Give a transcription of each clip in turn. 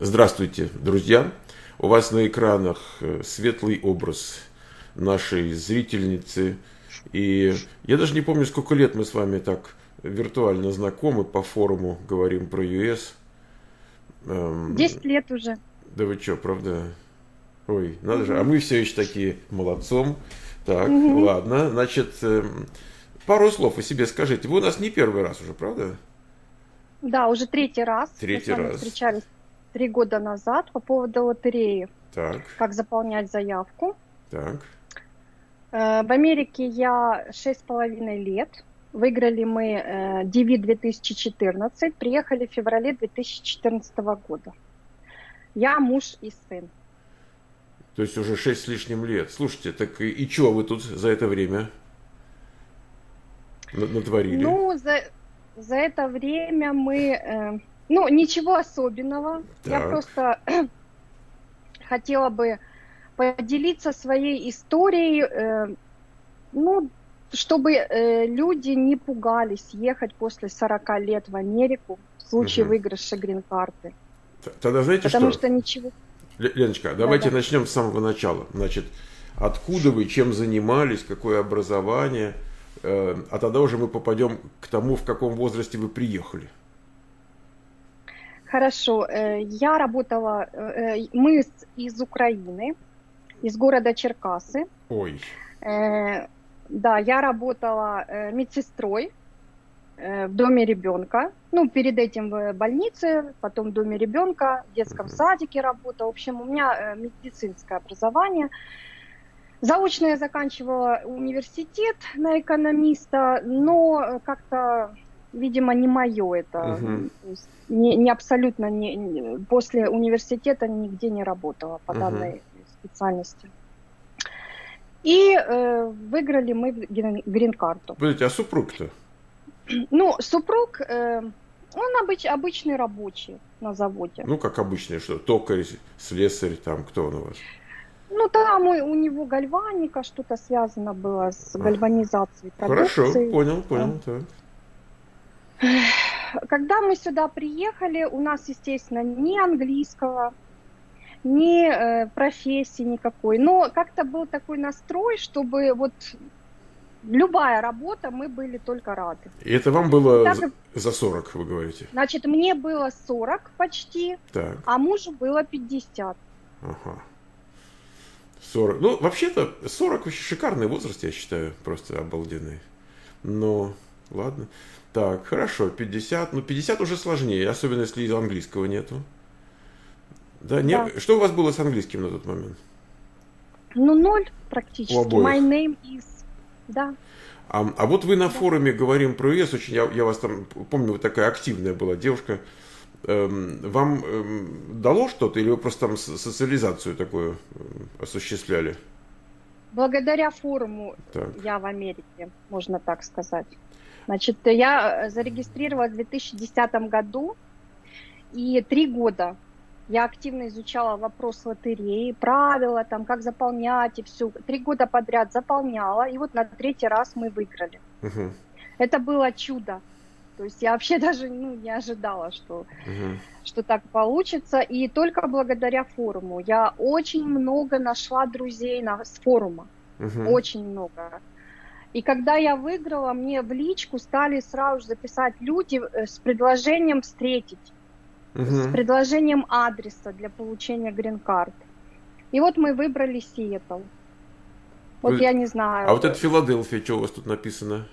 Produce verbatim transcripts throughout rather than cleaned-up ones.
Здравствуйте, друзья! У вас на экранах светлый образ нашей зрительницы. И я даже не помню, сколько лет мы с вами так виртуально знакомы, по форуму говорим про ю эс. Десять лет уже. Да вы что, правда? Ой, надо Угу. же. А мы все еще такие молодцом. Так, Угу. ладно. Значит, пару слов о себе скажите. Вы у нас не первый раз уже, правда? Да, уже третий раз. Третий Мы с вами раз. встречались три года назад по поводу лотереи. Так. Как заполнять заявку. Так. В Америке я шесть с половиной лет. Выиграли мы ди ви две тысячи четырнадцать. Приехали в феврале две тысячи четырнадцатого года. Я муж и сын. То есть уже шесть с лишним лет. Слушайте, так и, и что вы тут за это время натворили? Ну, за, за это время мы... Э, ну, ничего особенного. Так. Я просто хотела бы поделиться своей историей, э, ну, чтобы э, люди не пугались ехать после сорока лет в Америку в случае Угу. выигрыша грин-карты. Тогда знаете Потому что? что ничего... Леночка, давайте Да-да. начнем с самого начала. Значит, откуда вы, чем занимались, какое образование, э, а тогда уже мы попадем к тому, в каком возрасте вы приехали. Хорошо. Э, я работала... Э, мы из Украины, из города Черкассы. Ой. Э, да, я работала э, медсестрой э, в доме ребенка. Ну, перед этим в больнице, потом в доме ребенка, в детском Мгм. садике работала. В общем, у меня э, медицинское образование. Заочно я заканчивала университет на экономиста, но как-то, видимо, не мое это. Угу. То есть не, не абсолютно не, не, после университета нигде не работала по Угу. данной специальности. И э, выиграли мы грин-карту. Подождите, а супруг-то? Ну, супруг, э, он обыч, обычный рабочий на заводе. Ну, как обычно, что? Токарь, слесарь, там, кто он у вас? Ну, там у, у него гальваника, что-то связано было с гальванизацией продукции. Хорошо, понял, понял, так. Когда мы сюда приехали, у нас, естественно, ни английского, ни э, профессии никакой. Но как-то был такой настрой, чтобы вот любая работа, мы были только рады. И это вам было Так, за, за сорок, вы говорите? Значит, мне было сорок почти, Так. а мужу было пятьдесят. Ага. сорок. Ну, вообще-то, сорок вообще шикарный возраст, я считаю, просто обалденный. Но, ладно. Так, хорошо, пятьдесят. Ну, пятьдесят уже сложнее, особенно если английского нету. Да, не... Да. Что у вас было с английским на тот момент? Ну, ноль практически. У обоих. My name is... Да. А, а вот вы на Да. форуме «Говорим про ю эс», очень, я, я вас там, помню, вы такая активная была девушка. Эм, вам эм, дало что-то или вы просто там социализацию такую эм, осуществляли? Благодаря форуму Так. я в Америке, можно так сказать. Значит, я зарегистрировалась в две тысячи десятом году, и три года я активно изучала вопрос лотереи, правила, там, как заполнять и все. Три года подряд заполняла, и вот на третий раз мы выиграли. Угу. Это было чудо. То есть я вообще даже ну, не ожидала, что, Угу. что так получится. И только благодаря форуму я очень много нашла друзей на, с форума. Угу. Очень много. И когда я выиграла, мне в личку стали сразу же записать люди с предложением встретить. Угу. С предложением адреса для получения грин-карт. И вот мы выбрали Сиэтл. Вот Вы... я не знаю. А вот это Филадельфия, что у вас тут написано?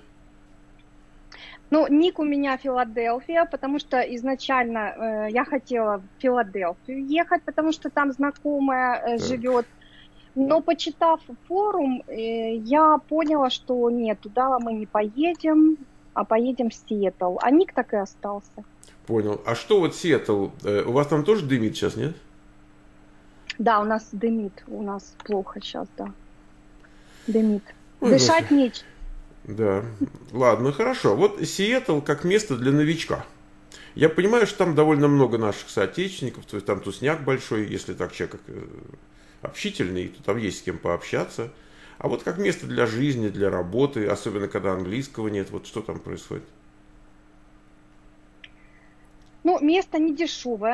Ну, ник у меня Филадельфия, потому что изначально э, я хотела в Филадельфию ехать, потому что там знакомая э, живет. Но почитав форум, э, я поняла, что нет, туда мы не поедем, а поедем в Сиэтл. А ник так и остался. Понял. А что вот Сиэтл? У вас там тоже дымит сейчас, нет? Да, у нас дымит. У нас плохо сейчас, да. Дымит. Ой, Дышать Господи. нечем. Да. Ладно, хорошо. Вот Сиэтл как место для новичка. Я понимаю, что там довольно много наших соотечественников, то есть там тусняк большой, если так человек общительный, то там есть с кем пообщаться. А вот как место для жизни, для работы, особенно когда английского нет, вот что там происходит? Ну, место не дешевое,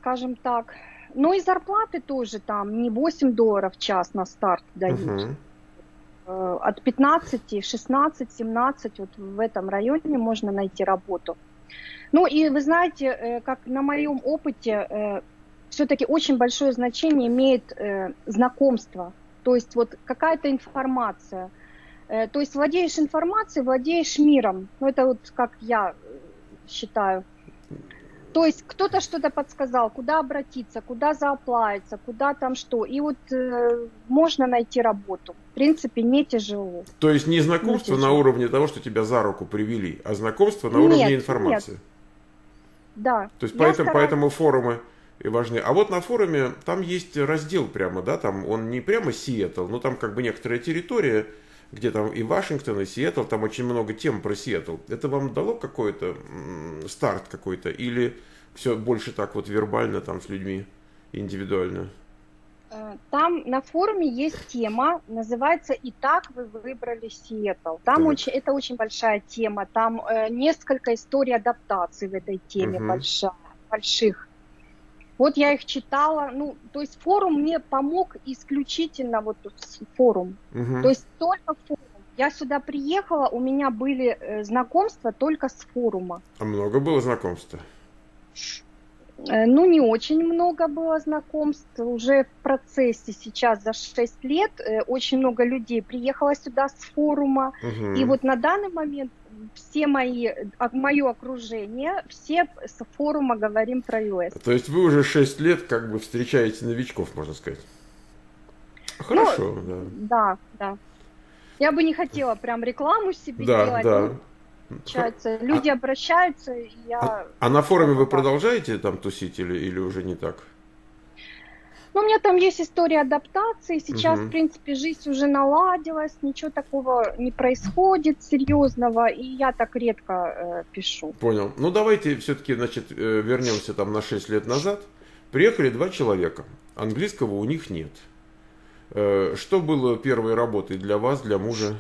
скажем так. Ну и зарплаты тоже там не восемь долларов в час на старт дают. Uh-huh. От пятнадцати, шестнадцать, семнадцать, вот в этом районе можно найти работу. Ну и вы знаете, как на моем опыте, все-таки очень большое значение имеет знакомство. То есть вот какая-то информация. То есть владеешь информацией, владеешь миром. Ну это вот как я считаю. То есть кто-то что-то подсказал, куда обратиться, куда зааплавиться, куда там что. И вот э, можно найти работу. В принципе, не тяжело. То есть не знакомство не на уровне того, что тебя за руку привели, а знакомство на уровне нет, информации. Нет. Да. То есть поэтому, стараюсь... поэтому форумы и важны. А вот на форуме там есть раздел прямо, да, там он не прямо Сиэтл, но там как бы некоторая территория, где там и Вашингтон, и Сиэтл, там очень много тем про Сиэтл. Это вам дало какой-то м- старт какой-то? Или все больше так вот вербально там с людьми, индивидуально? Там на форуме есть тема, называется «Итак вы выбрали Сиэтл». Там очень, это очень большая тема, там э, несколько историй адаптации в этой теме угу. большая, больших. Вот я их читала, ну, то есть форум мне помог исключительно вот форум, угу. то есть только форум. Я сюда приехала, у меня были э, знакомства только с форума. А много было знакомств? Э, ну, не очень много было знакомств, уже в процессе сейчас за шесть лет э, очень много людей приехало сюда с форума, угу. и вот на данный момент все мои, мое окружение, все с форума говорим про ю эс. То есть вы уже шесть лет как бы встречаете новичков, можно сказать. Хорошо, ну, да. Да, да. Я бы не хотела прям рекламу себе да, делать. Да, да. Люди а, обращаются, и я... А, а на форуме вы продолжаете там тусить или, или уже не так? Ну, у меня там есть история адаптации. Сейчас, угу. в принципе, жизнь уже наладилась, ничего такого не происходит серьезного, и я так редко э, пишу. Понял. Ну, давайте все-таки, значит, э, вернемся там на шесть лет назад. Приехали два человека, английского у них нет. Э, что было первой работой для вас, для мужа?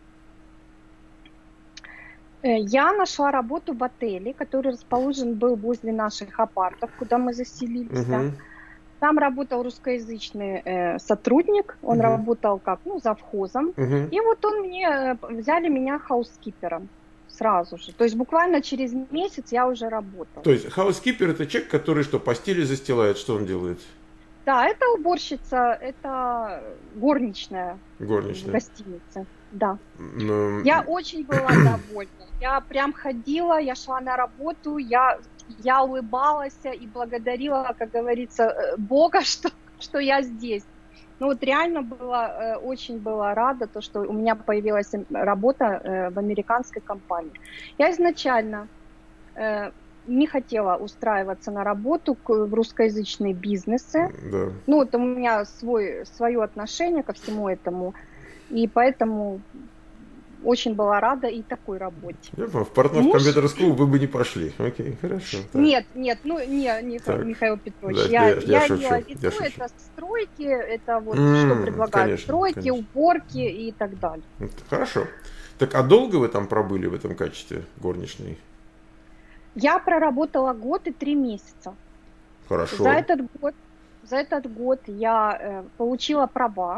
Я нашла работу в отеле, который расположен был возле наших апартов, куда мы заселились. Угу. Там работал русскоязычный э, сотрудник, он uh-huh. работал как, ну, завхозом, uh-huh. и вот он мне, взяли меня хаускипером сразу же, то есть буквально через месяц я уже работала. То есть хаускипер это человек, который что, постели застилает, что он делает? Да, это уборщица, это горничная, горничная. В гостинице, да. Но... Я очень была довольна, я прям ходила, я шла на работу, я... Я улыбалась и благодарила, как говорится, Бога, что, что я здесь. Ну вот реально была, очень была рада, то, что у меня появилась работа в американской компании. Я изначально не хотела устраиваться на работу в русскоязычные бизнесы. Да. Ну вот у меня свой, свое отношение ко всему этому, и поэтому... Очень была рада и такой работе. Я понял, в Портнов Computer School вы бы не пошли. Окей, хорошо. Так. Нет, нет, ну не, не Михаил Петрович. Да, я я, я, я делала виду, это стройки, это вот mm, что предлагают конечно, стройки, конечно. уборки и так далее. Хорошо. Так, а долго вы там пробыли в этом качестве горничной? Я проработала год и три месяца. Хорошо. За этот год, за этот год я э, получила права.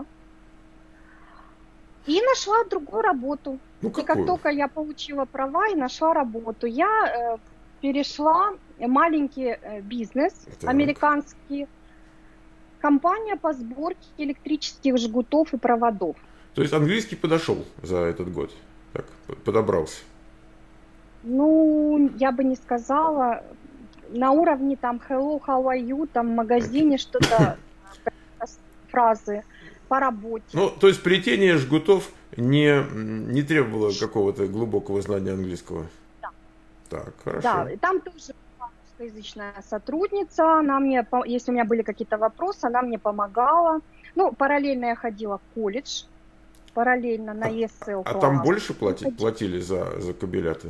И нашла другую работу. Ну, и как только я получила права и нашла работу, я э, перешла в маленький э, бизнес, так. американский, компания по сборке электрических жгутов и проводов. То есть английский подошел за этот год, так, подобрался? Ну, я бы не сказала. На уровне там hello, how are you, там в магазине что-то, фразы. По работе. Ну, то есть плетение жгутов не, не требовало какого-то глубокого знания английского? Да. Так, хорошо. Да, и там тоже была русскоязычная сотрудница, она мне, если у меня были какие-то вопросы, она мне помогала. Ну, параллельно я ходила в колледж, параллельно на и эс эл класс. А там больше платили, платили за, за кабеляты?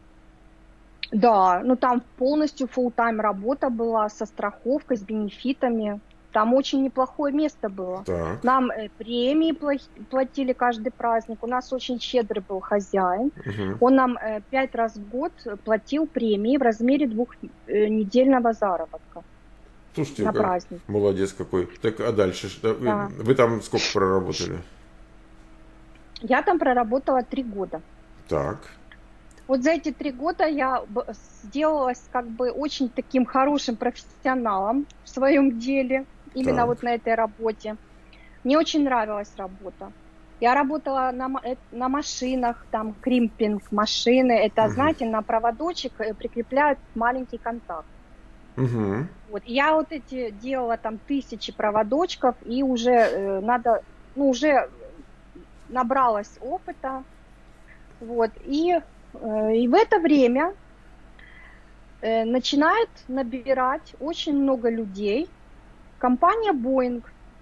Да, ну там полностью фулл-тайм работа была со страховкой, с бенефитами. Там очень неплохое место было. Так. Нам э, премии платили каждый праздник. У нас очень щедрый был хозяин. Угу. Он нам э, пять раз в год платил премии в размере двухнедельного заработка. Слушайте, на как праздник. Молодец какой. Так, а дальше? Что? Да. Вы, вы там сколько проработали? Я там проработала три года. Так. Вот за эти три года я сделалась как бы очень таким хорошим профессионалом в своем деле, именно Так. вот на этой работе. Мне очень нравилась работа. Я работала на, на машинах, там кримпинг машины. Это, угу. знаете, на проводочек прикрепляют маленький контакт. Угу. Вот. Я вот эти делала там тысячи проводочков, и уже э, надо, ну, уже набралась опыта. Вот. И, э, и в это время э, начинает набирать очень много людей компания Boeing.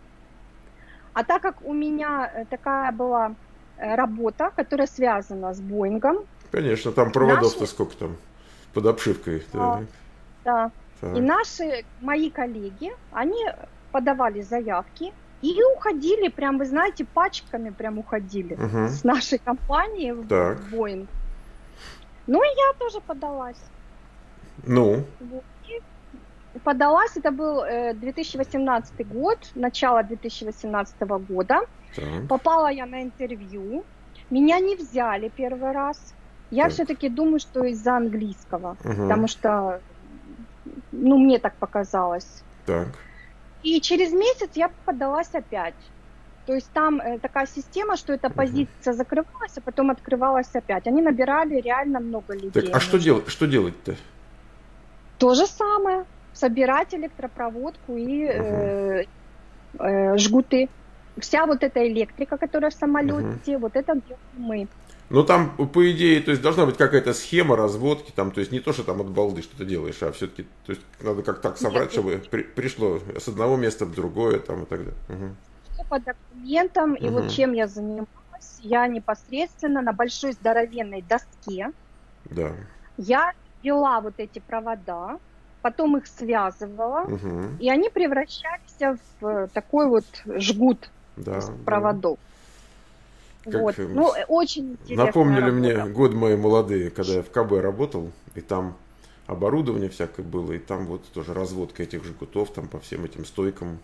А так как у меня такая была работа, которая связана с Боингом. Конечно, там проводов-то наши... сколько там под обшивкой. Да, да. Так. И наши, мои коллеги, они подавали заявки и уходили, прям, вы знаете, пачками прям уходили угу. с нашей компании в так. Боинг. Ну и я тоже подалась. Ну? Вот. Подалась, это был две тысячи восемнадцатый год, начало две тысячи восемнадцатого года. Так. Попала я на интервью. Меня не взяли первый раз. Я так. все-таки думаю, что из-за английского. Угу. Потому что, ну, мне так показалось. Так. И через месяц я подалась опять. То есть там э, такая система, что эта позиция угу. закрывалась, а потом открывалась опять. Они набирали реально много людей. Так, а что, дел- что делать-то? То же самое. Собирать электропроводку и угу. э, э, жгуты. Вся вот эта электрика, которая в самолете, угу. вот это делаем мы. Ну там, по идее, то есть должна быть какая-то схема разводки, там, то есть не то, что там от балды что-то делаешь, а все-таки, то есть надо как так собрать, Нет, чтобы при, пришло с одного места в другое, там и так далее. Угу. Все по документам, угу. и вот чем я занималась, я непосредственно на большой здоровенной доске, да. я вела вот эти провода, потом их связывала, угу. и они превращались в такой вот жгут да, из проводов. Да. Вот. Как, ну, очень интересно. Напомнили работа. Мне годы мои молодые, когда я в КБ работал, и там оборудование всякое было, и там вот тоже разводка этих жгутов там по всем этим стойкам.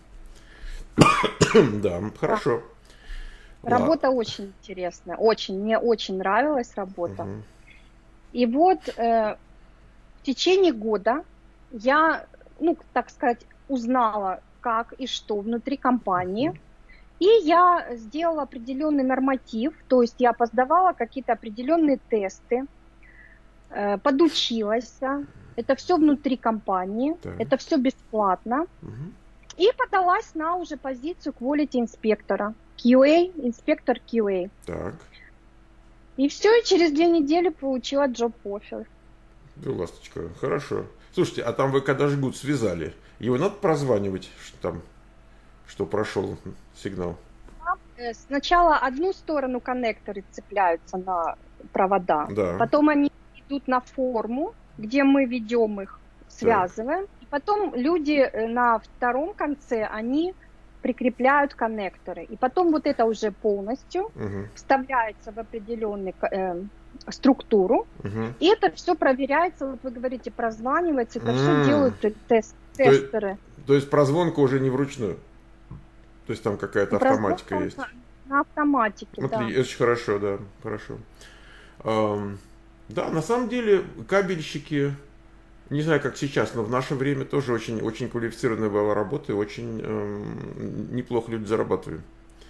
Да, хорошо. Работа Ладно. Очень интересная, очень, мне очень нравилась работа. Угу. И вот э, в течение года я, ну, так сказать, узнала, как и что внутри компании. И я сделала определенный норматив, то есть я поздавала какие-то определенные тесты, э, подучилась. Это все внутри компании, так. это все бесплатно. Угу. И подалась на уже позицию quality инспектора, кью эй, инспектор кью эй. Так. И все, и через две недели получила джоб-оффер. Ну, ласточка, хорошо. Слушайте, а там вы когда жгут связали, его надо прозванивать, что там, что прошел сигнал? Сначала одну сторону коннекторы цепляются на провода, да. потом они идут на форму, где мы ведем их, связываем, да. и потом люди на втором конце, они прикрепляют коннекторы. И потом вот это уже полностью угу. вставляется в определенную э, структуру, угу. и это все проверяется, вот вы говорите, прозванивается, это mm. все делают тест, тестеры. То, то есть прозвонка уже не вручную? То есть там какая-то автоматика есть? На автоматике, вот, да. Очень хорошо, да, хорошо. Эм, да, на самом деле кабельщики, не знаю, как сейчас, но в наше время тоже очень, очень квалифицированная была работа и очень эм, неплохо люди зарабатывают.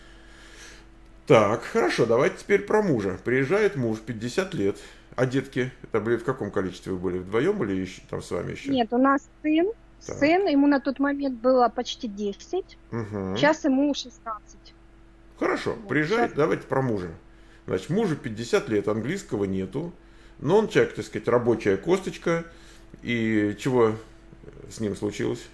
Так, хорошо, давайте теперь про мужа. Приезжает муж, пятьдесят лет, а детки, это были в каком количестве вы были? Вдвоем или еще, там с вами еще? Нет, у нас сын, так. сын, ему на тот момент было почти десять, угу. сейчас ему шестнадцать. Хорошо, вот, приезжает, сейчас... давайте про мужа. Значит, мужу пятьдесят лет, английского нету, но он человек, так сказать, рабочая косточка, и чего с ним случилось?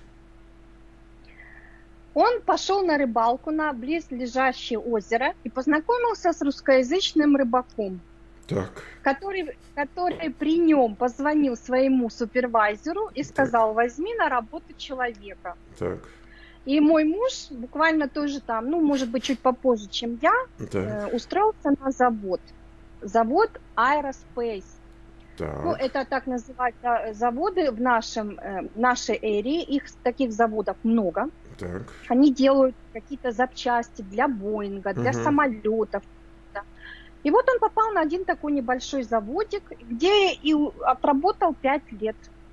Он пошел на рыбалку на близлежащее озеро и познакомился с русскоязычным рыбаком, так. который, который при нем позвонил своему супервайзеру и сказал, так. возьми на работу человека. Так. И мой муж буквально тоже там, ну, может быть, чуть попозже, чем я, э, устроился на завод. Завод Aerospace. Ну, Так. это так называются заводы в нашем, э, нашей эре. Их таких заводов много. Так. Они делают какие-то запчасти для Боинга, для Угу. самолетов. И вот он попал на один такой небольшой заводик, где и отработал пять лет.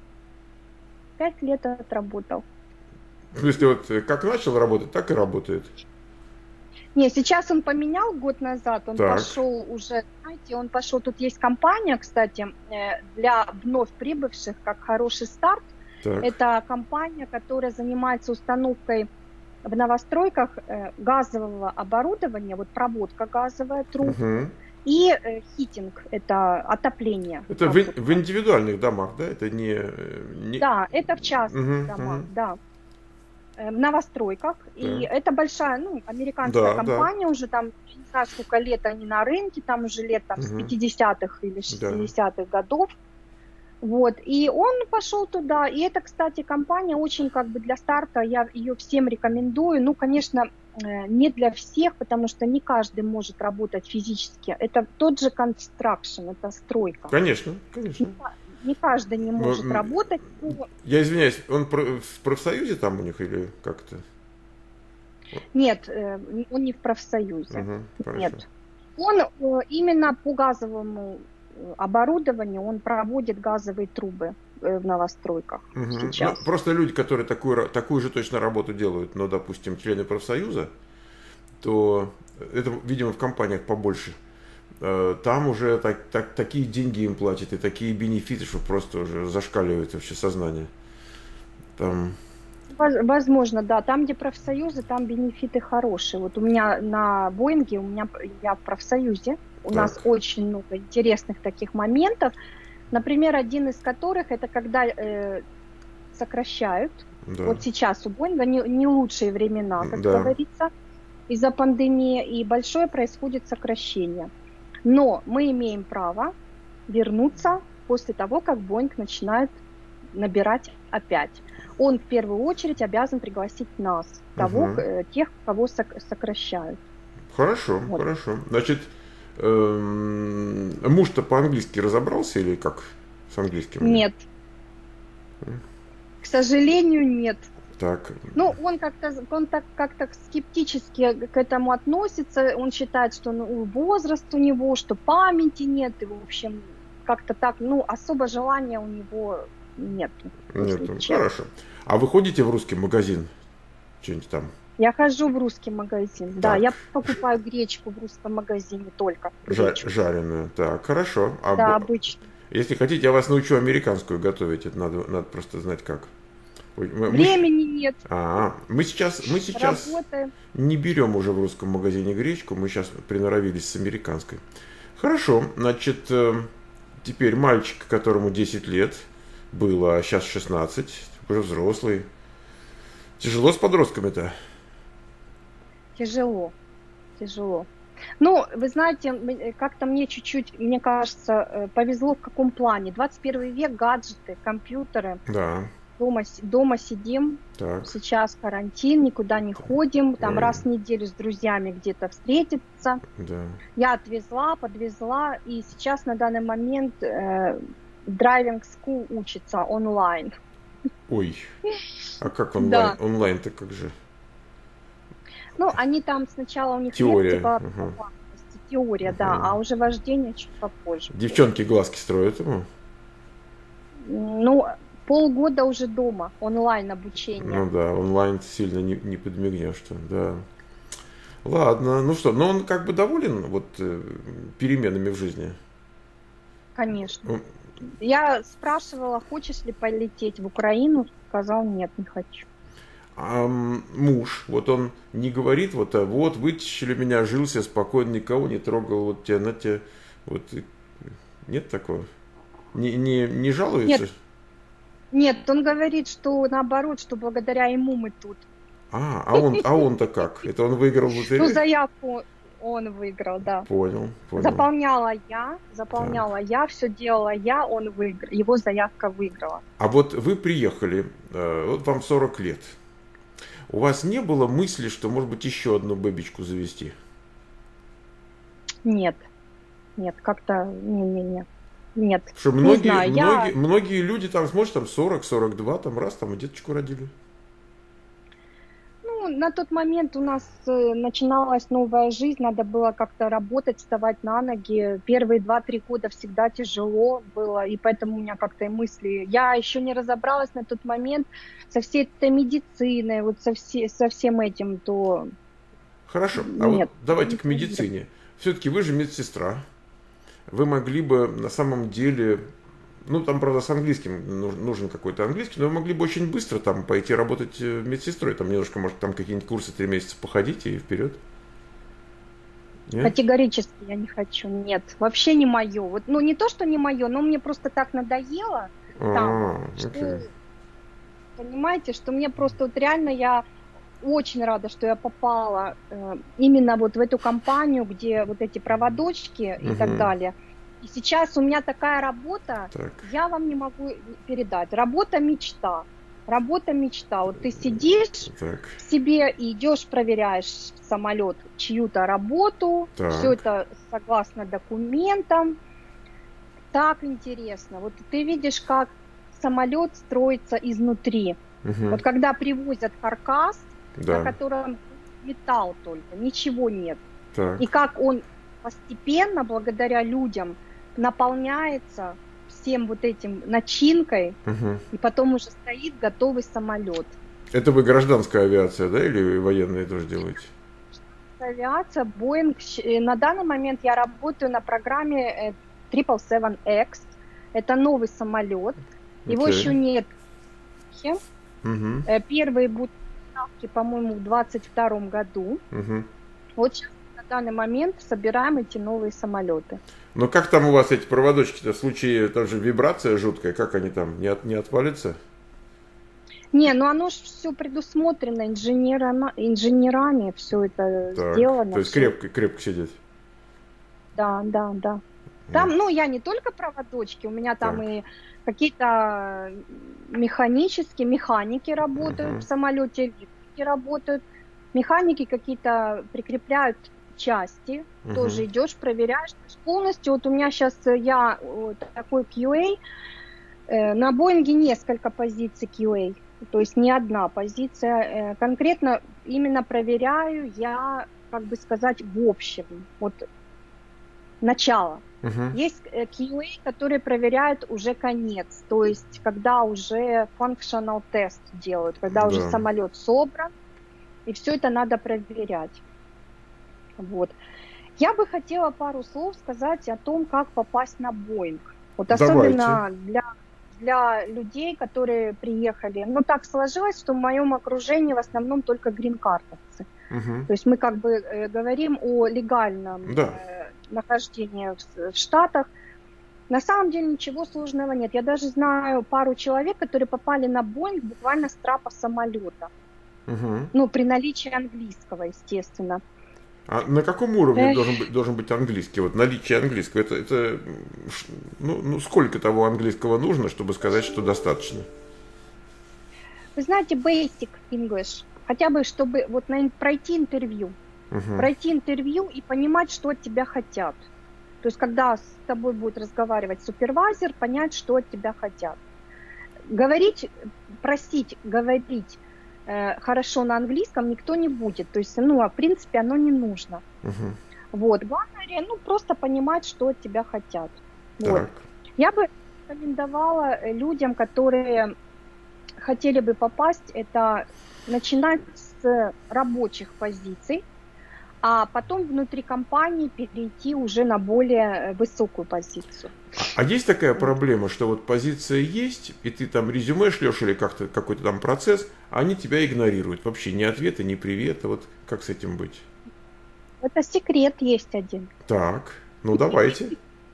Пять лет отработал. В смысле, вот э, как начал работать, так и работает. Не, сейчас он поменял год назад, он Так. пошел уже, знаете, он пошел, тут есть компания, кстати, э, для вновь прибывших, как хороший старт. Так. Это компания, которая занимается установкой в новостройках э, газового оборудования, вот проводка газовая, труб, Угу. и э, хитинг, это отопление. Это в, в индивидуальных домах, да? Это не... не... Да, это в частных Угу, домах, угу. да. Э, В новостройках. Да. И это большая, ну, американская Да, компания, уже там, не знаю, сколько лет они на рынке, там уже лет там, с Мгм. пятидесятых или шестидесятых годов. Вот, и он пошел туда, и это, кстати, компания очень как бы для старта, я ее всем рекомендую, ну, конечно, э, не для всех, потому что не каждый может работать физически, это тот же construction, это стройка. Конечно, конечно. Не каждый не может Ну, работать. но- Я извиняюсь, он про- в профсоюзе там у них или как-то? Нет, э, он не в профсоюзе. Угу, хорошо. Нет. Он э, именно по газовому э, оборудованию, он проводит газовые трубы э, в новостройках Мгм. сейчас. Ну, просто люди, которые такую, ра- такую же точно работу делают, но, допустим, члены профсоюза, то это, видимо, в компаниях побольше. Э, Там уже так, так, такие деньги им платят и такие бенефиты, что просто уже зашкаливает вообще сознание. Там, Воз- Возможно, да. Там, где профсоюзы, там бенефиты хорошие. Вот у меня на Боинге, у меня я в профсоюзе, у Так. нас очень много интересных таких моментов. Например, один из которых это когда э, сокращают. да. Вот сейчас у Боинга не, не лучшие времена, как Да. говорится, из-за пандемии, и большое происходит сокращение. Но мы имеем право вернуться после того, как Боинг начинает набирать опять. Он в первую очередь обязан пригласить нас, того, Мгм. э, тех, кого сок- сокращают. Хорошо, Вот. хорошо. Значит, эм, муж-то по-английски разобрался или как с английским? Нет. К сожалению, нет. Так. Ну, он как-то он так как-то скептически к этому относится. Он считает, что ну, возраст у него, что памяти нет, и, в общем, как-то так, ну, особо желания у него нет. Нет, хорошо. А вы ходите в русский магазин? Что-нибудь там? Я хожу в русский магазин. Да, Так. я покупаю гречку в русском магазине только. Жа- Гречку. жареную. Так, хорошо. А Да, б- обычно. Если хотите, я вас научу американскую готовить. Это надо, надо просто знать как. Ой, мы- мы- Времени нет. А, мы сейчас, мы сейчас Работаем. не берем уже в русском магазине гречку, мы сейчас приноровились с американской. Хорошо, значит, э, теперь мальчик, которому десять лет было, а сейчас шестнадцать, уже взрослый. Тяжело с подростками-то? Тяжело. Тяжело. Ну, вы знаете, м- как-то мне чуть-чуть, мне кажется, э, повезло в каком плане. двадцать первый век, гаджеты, компьютеры. Да, Дома, с- дома сидим, так. сейчас карантин, никуда не ходим, там Ой. раз в неделю с друзьями где-то встретиться. Да. Я отвезла, подвезла, и сейчас на данный момент э, драйвинг school учится онлайн. Ой, а как онлайн? Да. Онлайн-то как же? Ну, они там сначала у них Теория, лекции по ага. безопасности, теория, да, Ага. а уже вождение чуть попозже. Девчонки глазки строят ему? Ну, полгода уже дома, онлайн обучение. Ну да, онлайн сильно не, не подмигнешь-то, да. Ладно, ну что, но он как бы доволен вот э, переменами в жизни? Конечно. Он- Я спрашивала, хочешь ли полететь в Украину, сказал, нет, не хочу. А м, муж, вот он не говорит, вот, а вот, вытащили меня, жил себе спокойно, никого не трогал, вот тебя, на тебя, вот, и- нет такого? Не, не, не жалуется? Нет. Нет, он говорит, что наоборот, что благодаря ему мы тут. А, а он, а он-то как? Это он выиграл в лотерею? Ну, заявку он выиграл, да. Понял, понял. Заполняла я, заполняла я, все делала я, он выиграл, его заявка выиграла. А вот вы приехали, э, вот вам сорок лет. У вас не было мысли, что, может быть, еще одну бэбичку завести? Нет, нет, как-то, не-не-не. Нет, Что не многие, знаю, многие, я... многие люди там, смотришь, там сорок сорок два, там раз, там и деточку родили. Ну, на тот момент у нас э, начиналась новая жизнь, надо было как-то работать, вставать на ноги. Первые два-три года всегда тяжело было, и поэтому у меня как-то и мысли... Я еще не разобралась на тот момент со всей этой медициной, вот со, все, со всем этим, то Хорошо, а вот нет. давайте к медицине. Все-таки вы же медсестра. Вы могли бы на самом деле, ну там, правда, с английским нужен какой-то английский, но вы могли бы очень быстро там пойти работать медсестрой. Там немножко, может, там какие-нибудь курсы три месяца походить и вперед. Нет? Категорически я не хочу, нет, вообще не мое. Вот, ну не то, что не мое, но мне просто так надоело там, А, что, окей. понимаете, что мне просто вот реально я очень рада, что я попала э, именно вот в эту компанию, где вот эти проводочки и Угу. так далее. И сейчас у меня такая работа, Так. я вам не могу передать. Работа мечта. Работа мечта. Вот ты сидишь Так. в себе и идешь, проверяешь в самолет чью-то работу, Так. все это согласно документам. Так интересно. Вот ты видишь, как самолет строится изнутри. Угу. Вот когда привозят каркас, Да. на котором металл только, ничего нет. Так. И как он постепенно, благодаря людям, наполняется всем вот этим начинкой, Угу. и потом уже стоит готовый самолет. Это вы гражданская авиация, да, или военные тоже делаете? Авиация, Boeing. На данный момент я работаю на программе семь семь семь икс. Это новый самолет. Его Окей. еще нет. Угу. Первые будут ставки, по-моему, в двадцать втором году. Угу. Вот сейчас на данный момент собираем эти новые самолеты. Но как там у вас эти проводочки-то в случае, там же вибрация жуткая, как они там, не, от, не отвалятся? Не, ну оно же все предусмотрено инженерами, инженерами все это Так, сделано. то есть всё. крепко, крепко сидеть. Да, да, да. Там, ну, я не только проводочки, у меня там Так. и какие-то механические, механики работают Мгм. в самолете, электрики работают. Механики какие-то прикрепляют части, Мгм. тоже идешь, проверяешь. То есть полностью, вот у меня сейчас я вот такой кью эй, э, на Боинге несколько позиций кью эй, то есть не одна позиция. Э, конкретно именно проверяю я, как бы сказать, в общем, вот начало. Мгм. Есть э, кью эй, которые проверяют уже конец, то есть когда уже functional test делают, когда уже Да. самолет собран, и все это надо проверять. Вот. Я бы хотела пару слов сказать о том, как попасть на Боинг. Вот особенно для, для людей, которые приехали. Ну, так сложилось, что в моем окружении в основном только грин-картовцы. Мгм. То есть мы как бы э, говорим о легальном Да. э, нахождении в, в Штатах. На самом деле ничего сложного нет. Я даже знаю пару человек, которые попали на Боинг буквально с трапа самолета. Мгм. Ну, при наличии английского, естественно. А на каком уровне Эх. должен быть, должен быть английский? Вот наличие английского, это, это м, ш- ну, ну, сколько того английского нужно, чтобы сказать, что достаточно? Вы знаете, basic English. Хотя бы, чтобы вот на, пройти интервью. Мгм. Пройти интервью и понимать, что от тебя хотят. То есть, когда с тобой будет разговаривать супервайзер, понять, что от тебя хотят. Говорить, просить говорить э, хорошо на английском никто не будет. То есть, ну, в принципе, оно не нужно. Мгм. Вот. Главное, ну, просто понимать, что от тебя хотят. Вот. Так. Я бы рекомендовала людям, которые хотели бы попасть, это начинать с рабочих позиций, а потом внутри компании перейти уже на более высокую позицию. А есть такая проблема, что вот позиция есть, и ты там резюме шлешь или как-то какой-то там процесс, а они тебя игнорируют. Вообще ни ответа, ни привета. Вот как с этим быть? Это секрет есть один. Так, ну давайте.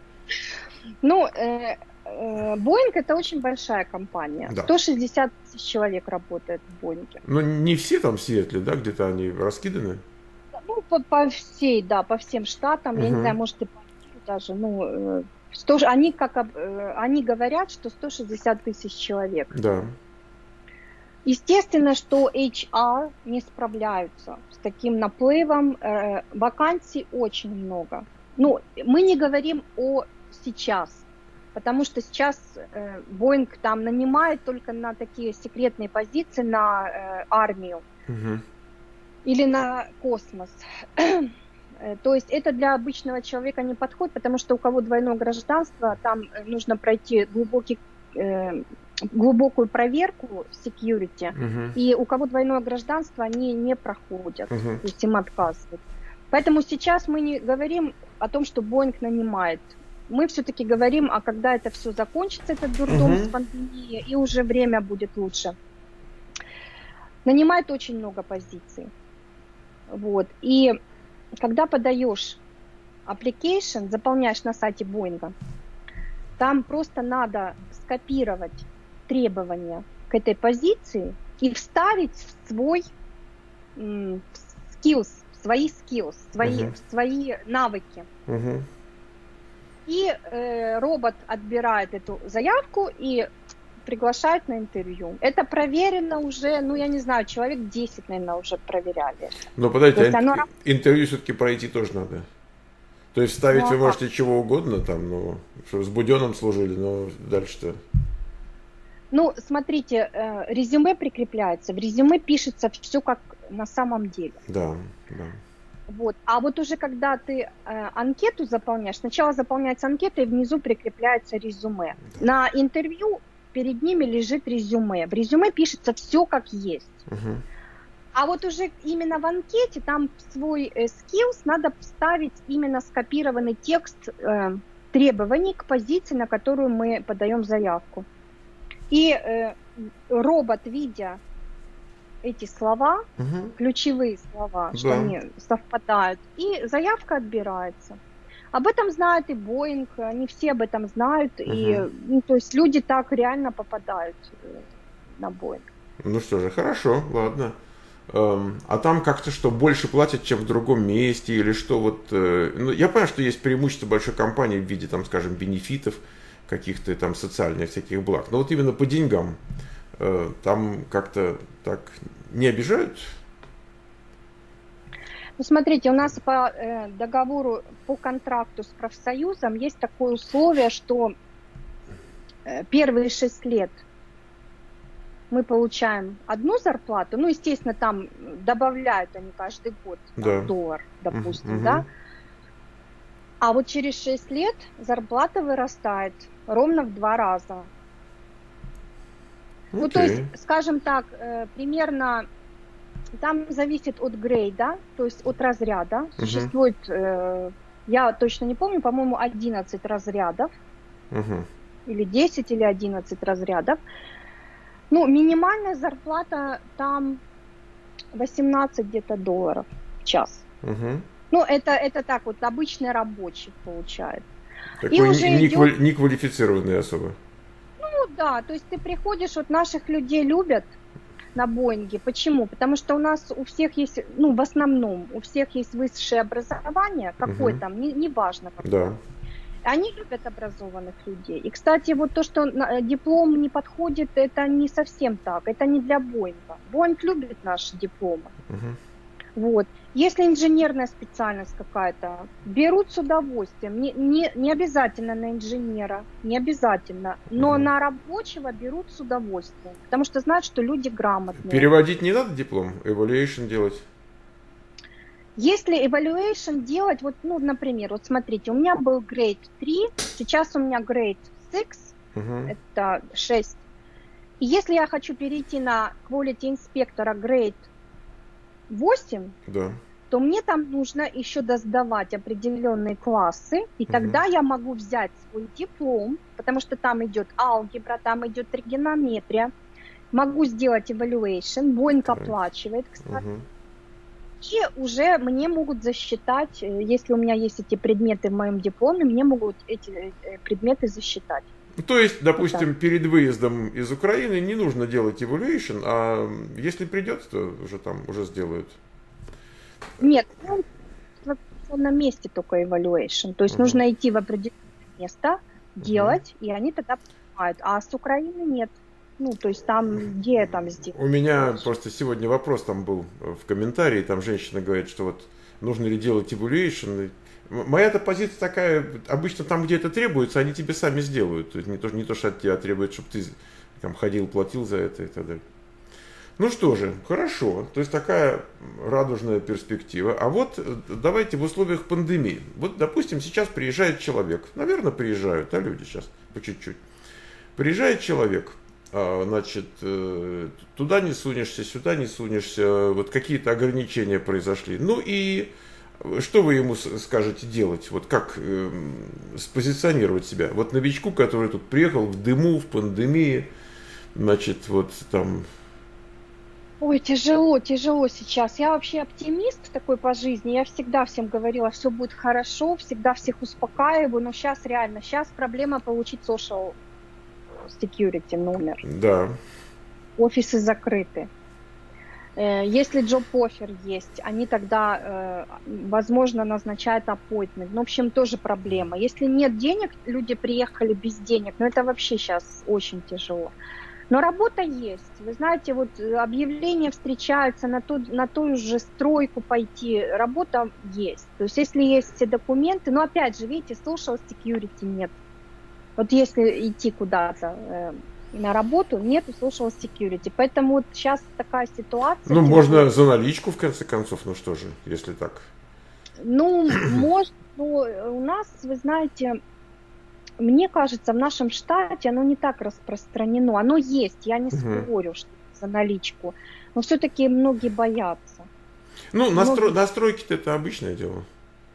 Ну, э, э, Boeing это очень большая компания. Да. сто шестьдесят тысяч человек работает в Боинге. Но не все там в Сиэтле, да, где-то они раскиданы? Ну, по, по всей, да, по всем штатам, я не Мгм. знаю, может и по миру даже, ну, э, сто, они, как, об- э, они говорят, что сто шестьдесят тысяч человек. Да. Естественно, что эйч ар не справляются с таким наплывом, э, вакансий очень много. Ну, мы не говорим о сейчас, потому что сейчас э, Boeing там нанимает только на такие секретные позиции, на э, армию Угу. или на космос. То есть это для обычного человека не подходит, потому что у кого двойное гражданство, там нужно пройти глубокий, э, глубокую проверку security, Угу. и у кого двойное гражданство, они не проходят, Угу. то есть им отказывают. Поэтому сейчас мы не говорим о том, что Boeing нанимает. Мы все-таки говорим, а когда это все закончится, этот дурдом Угу. с пандемией, и уже время будет лучше. Нанимает очень много позиций. Вот. И когда подаешь application, заполняешь на сайте Боинга, там просто надо скопировать требования к этой позиции и вставить в свой м, skills, свои skills, свои, Мгм. свои навыки. Угу. И э, робот отбирает эту заявку и приглашает на интервью. Это проверено уже, ну я не знаю, человек десять, наверное, уже проверяли. Но подождите, То есть а ин- оно- интервью все-таки пройти тоже надо. То есть ставить Ну, а вы как? можете чего угодно, там, ну, что с Буденным служили, но дальше-то. Ну, смотрите, э, резюме прикрепляется, в резюме пишется все как на самом деле. Да, да. Вот. А вот уже когда ты э, анкету заполняешь, сначала заполняется анкета и внизу прикрепляется резюме. На интервью перед ними лежит резюме. В резюме пишется все как есть. Угу. А вот уже именно в анкете там в свой э, skills надо вставить именно скопированный текст э, требований к позиции, на которую мы подаем заявку. И э, робот, видя эти слова, Угу. ключевые слова, что Да. они совпадают, и заявка отбирается. Об этом знает и Boeing, они все об этом знают, и Мгм. ну, то есть люди так реально попадают э, на Boeing. Ну что же, хорошо, ладно. Эм, а там как-то что, больше платят, чем в другом месте, или что вот... э, ну, я понимаю, что есть преимущество большой компании в виде, там, скажем, бенефитов, каких-то там социальных всяких благ. Но вот именно по деньгам э, там как-то так не обижают? Ну, смотрите, у нас по э, договору, по контракту с профсоюзом есть такое условие, что э, первые шесть лет мы получаем одну зарплату, ну, естественно, там добавляют они каждый год там, Да. доллар, допустим, Мгм. да, а вот через шесть лет зарплата вырастает ровно в два раза. Ну, то Окей. есть, скажем так, э, примерно там зависит от грейда, то есть от разряда. Существует, э, я точно не помню, по-моему, одиннадцать разрядов, Мгм. или десять, или одиннадцать разрядов. Ну, минимальная зарплата там восемнадцать где-то долларов в час. Мгм. Ну, это, это так вот, обычный рабочий получает. Такой уже не- идет- неквали- неквалифицированный особо. Ну да, то есть ты приходишь, вот наших людей любят на Боинге. Почему? Потому что у нас у всех есть, ну в основном, у всех есть высшее образование, какое Мгм. там, не, не важно какое. Да. Они любят образованных людей. И, кстати, вот то, что на- диплом не подходит, это не совсем так. Это не для Боинга. Боинг любит наши дипломы. Мгм. Вот. Если инженерная специальность какая-то, берут с удовольствием. Не, не, не обязательно на инженера, не обязательно. Но Мгм. на рабочего берут с удовольствием. Потому что знают, что люди грамотные. Переводить не надо диплом? Evaluation делать? Если evaluation делать, вот, ну, например, вот смотрите, у меня был грейд три, сейчас у меня грейд шесть, Мгм. это шесть. И если я хочу перейти на quality инспектора грейд восемь, Да. то мне там нужно еще досдавать определенные классы, и Мгм. тогда я могу взять свой диплом, потому что там идет алгебра, там идет тригонометрия, могу сделать evaluation, Боинг Так. оплачивает, кстати, Мгм. и уже мне могут засчитать, э, если у меня есть эти предметы в моем дипломе, мне могут эти э, предметы засчитать. То есть, допустим, перед выездом из Украины не нужно делать evaluation, а если придется, то уже там уже сделают. Нет, ну, в определенном месте только evaluation, то есть Мгм. нужно идти в определенное место, делать, и они тогда принимают, а с Украины нет. Ну, то есть там, где я там сделаю? У меня просто сегодня вопрос там был в комментарии, там женщина говорит, что вот нужно ли делать evaluation. Моя-то позиция такая, обычно там, где это требуется, они тебе сами сделают. То есть не то, не то, что от тебя требует, чтобы ты там ходил, платил за это и так далее. Ну что же, хорошо. То есть такая радужная перспектива. А вот давайте в условиях пандемии. Вот, допустим, сейчас приезжает человек. Наверное, приезжают, да, люди сейчас по чуть-чуть. Приезжает человек. Значит, туда не сунешься, сюда не сунешься. Вот какие-то ограничения произошли. Ну и что вы ему скажете делать? Вот как э, спозиционировать себя? Вот новичку, который тут приехал в дыму, в пандемии, значит, вот там... Ой, тяжело, тяжело сейчас. Я вообще оптимист такой по жизни. Я всегда всем говорила, все будет хорошо, всегда всех успокаиваю. Но сейчас реально, сейчас проблема получить social security номер. Да. Офисы закрыты. Если job-offer есть, они тогда, возможно, назначают appointment. Ну, в общем, тоже проблема. Если нет денег, люди приехали без денег, но это вообще сейчас очень тяжело. Но работа есть. Вы знаете, вот объявления встречаются на ту, на ту же стройку пойти. Работа есть. То есть, если есть все документы, но опять же, видите, social security нет. Вот если идти куда-то на работу, нету social security. Поэтому вот сейчас такая ситуация. Ну, можно за наличку, в конце концов, ну что же, если так. Ну, может, но у нас, вы знаете, мне кажется, в нашем штате оно не так распространено. Оно есть, я не Угу. спорю, что за наличку. Но все-таки многие боятся. Ну, настро... Многие... настройки-то это обычное дело.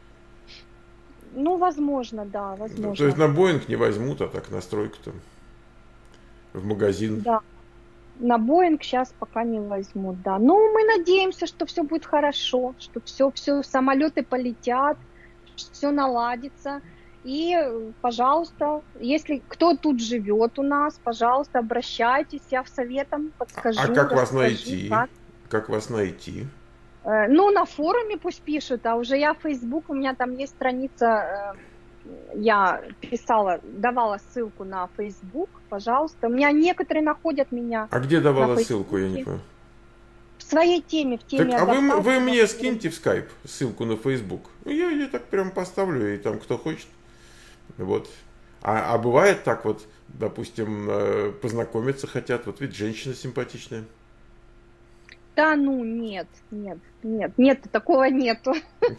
Ну, возможно, да, возможно. То есть на Боинг не возьмут, а так настройку-то в магазин. Да, на Боинг сейчас пока не возьмут, да. Ну, мы надеемся, что все будет хорошо, что все, все, самолеты полетят, все наладится. И, пожалуйста, если кто тут живет у нас, пожалуйста, обращайтесь, я в советом подскажу. А как вас расскажу, найти? Как. Как вас найти? Ну, на форуме пусть пишут, а уже я в Facebook, у меня там есть страница, я писала, давала ссылку на Facebook, пожалуйста. У меня некоторые находят меня. А где давала ссылку, я не понимаю? В своей теме, в теме так, а вы, вы мне на... скиньте в Skype ссылку на Facebook. Ну, я ее так прям поставлю, и там кто хочет. Вот. А, а бывает так вот, допустим, познакомиться хотят, вот ведь женщина симпатичная. Да ну нет, нет, нет, нет, такого нету.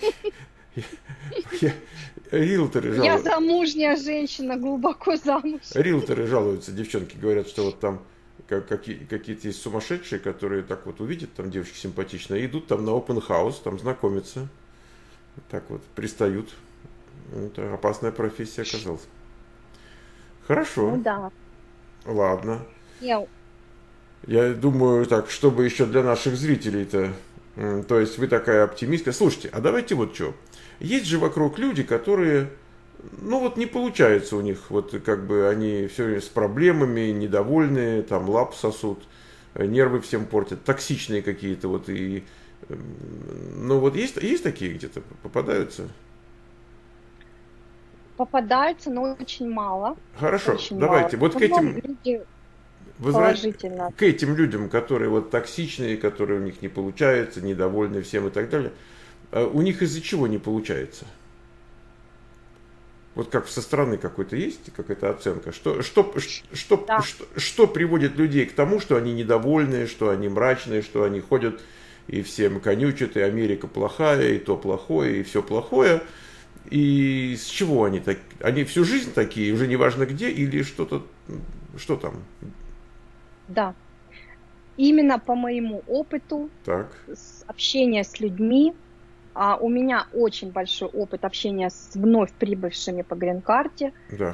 Риэлторы жалуются. Я замужняя женщина, глубоко замуж. Риэлторы жалуются, девчонки говорят, что вот там какие-то есть сумасшедшие, которые так вот увидят, там девочки симпатичные, идут там на open house, там знакомятся, так вот пристают. Это опасная профессия оказалась. Хорошо. Ну да. Ладно. Я... Я думаю, так, чтобы еще для наших зрителей-то, то есть вы такая оптимистка. Слушайте, а давайте вот что. Есть же вокруг люди, которые, ну вот не получается у них, вот как бы они все время с проблемами, недовольные, там лап сосут, нервы всем портят, токсичные какие-то вот и, ну вот есть, есть такие где-то, попадаются? Попадаются, но очень мало. Хорошо, очень давайте, мало. вот к этим... Люди... Положительно. К этим людям, которые вот токсичные, которые у них не получается, недовольны всем и так далее, у них из-за чего не получается? Вот как со стороны какой-то есть какая-то оценка? Что, что, что, Да. что, что приводит людей к тому, что они недовольные, что они мрачные, что они ходят и всем конючат, и Америка плохая, и то плохое, и все плохое. И с чего они так? Они всю жизнь такие, уже неважно где, или что-то, что там? Да. Именно по моему опыту Так. с общения с людьми, а у меня очень большой опыт общения с вновь прибывшими по грин-карте. Да.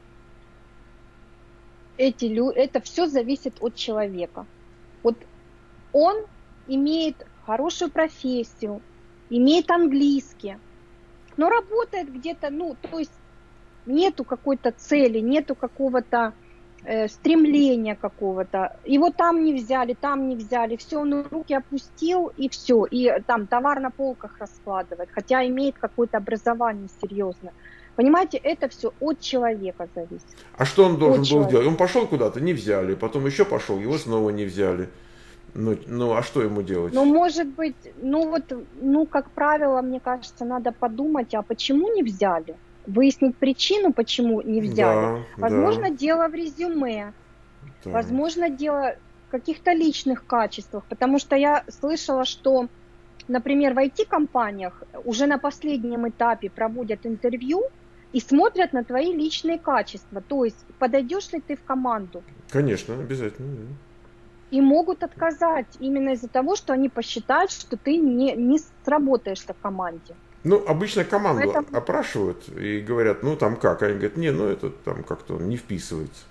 Эти лю... Это все зависит от человека. Вот он имеет хорошую профессию, имеет английский, но работает где-то, ну, то есть нету какой-то цели, нету какого-то стремления какого-то. Его там не взяли, там не взяли. Все, он руки опустил, и все. И там товар на полках раскладывает, хотя имеет какое-то образование серьезное. Понимаете, это все от человека зависит. А что он должен от был человека. делать? Он пошел куда-то, не взяли. Потом еще пошел, его снова не взяли. Ну, ну, а что ему делать? Ну, может быть, ну вот, ну, как правило, мне кажется, надо подумать, а почему не взяли? Выяснить причину, почему не взяли. Да, да, Возможно, дело в резюме, так. возможно, дело в каких-то личных качествах, потому что я слышала, что, например, в ай ти-компаниях уже на последнем этапе проводят интервью и смотрят на твои личные качества, то есть подойдешь ли ты в команду. Конечно, обязательно. Да. И могут отказать именно из-за того, что они посчитают, что ты не, не сработаешься в команде. Ну, обычно команду Поэтому... опрашивают и говорят, ну, там как? Они говорят, не, ну, это там как-то не вписывается.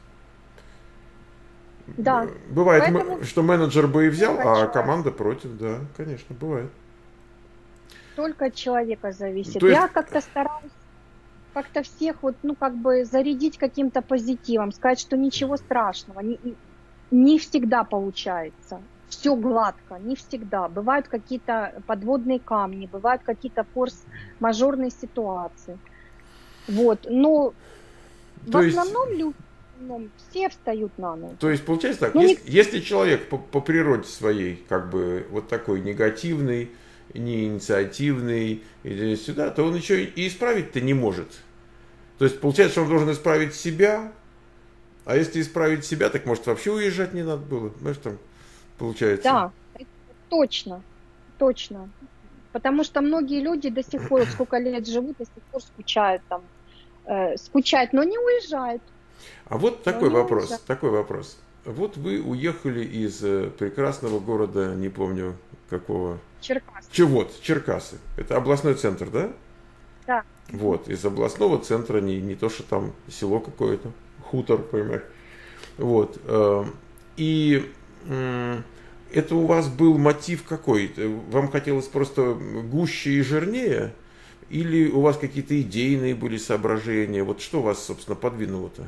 Да. Бывает, Поэтому... что менеджер бы и взял, Только а человек. команда против, да, конечно, бывает. Только от человека зависит. То есть... Я как-то стараюсь как-то всех вот, ну, как бы зарядить каким-то позитивом, сказать, что ничего страшного, не, не всегда получается. Все гладко, не всегда. Бывают какие-то подводные камни, бывают какие-то форс-мажорные ситуации. Вот. Но То в есть... основном люди ну, все встают на ноги. То есть получается так, ну, если, не... если человек по, по природе своей как бы вот такой негативный, неинициативный, или сюда, то он еще и исправить-то не может. То есть получается, что он должен исправить себя, а если исправить себя, так может вообще уезжать не надо было. Знаешь, там получается. Да, точно, точно. Потому что многие люди до сих пор, сколько лет живут, до сих пор скучают там, э, скучают, но не уезжают. А вот такой но вопрос, уезжают. такой вопрос. Вот вы уехали из э, прекрасного города, не помню какого. Черкасы. Че, вот, Черкасы. Это областной центр, да? Да. Вот, из областного центра, не, не то, что там село какое-то, хутор, понимаешь. Вот. Э, и э, это у вас был мотив какой? Вам хотелось просто гуще и жирнее? Или у вас какие-то идейные были соображения? Вот что вас, собственно, подвинуло-то?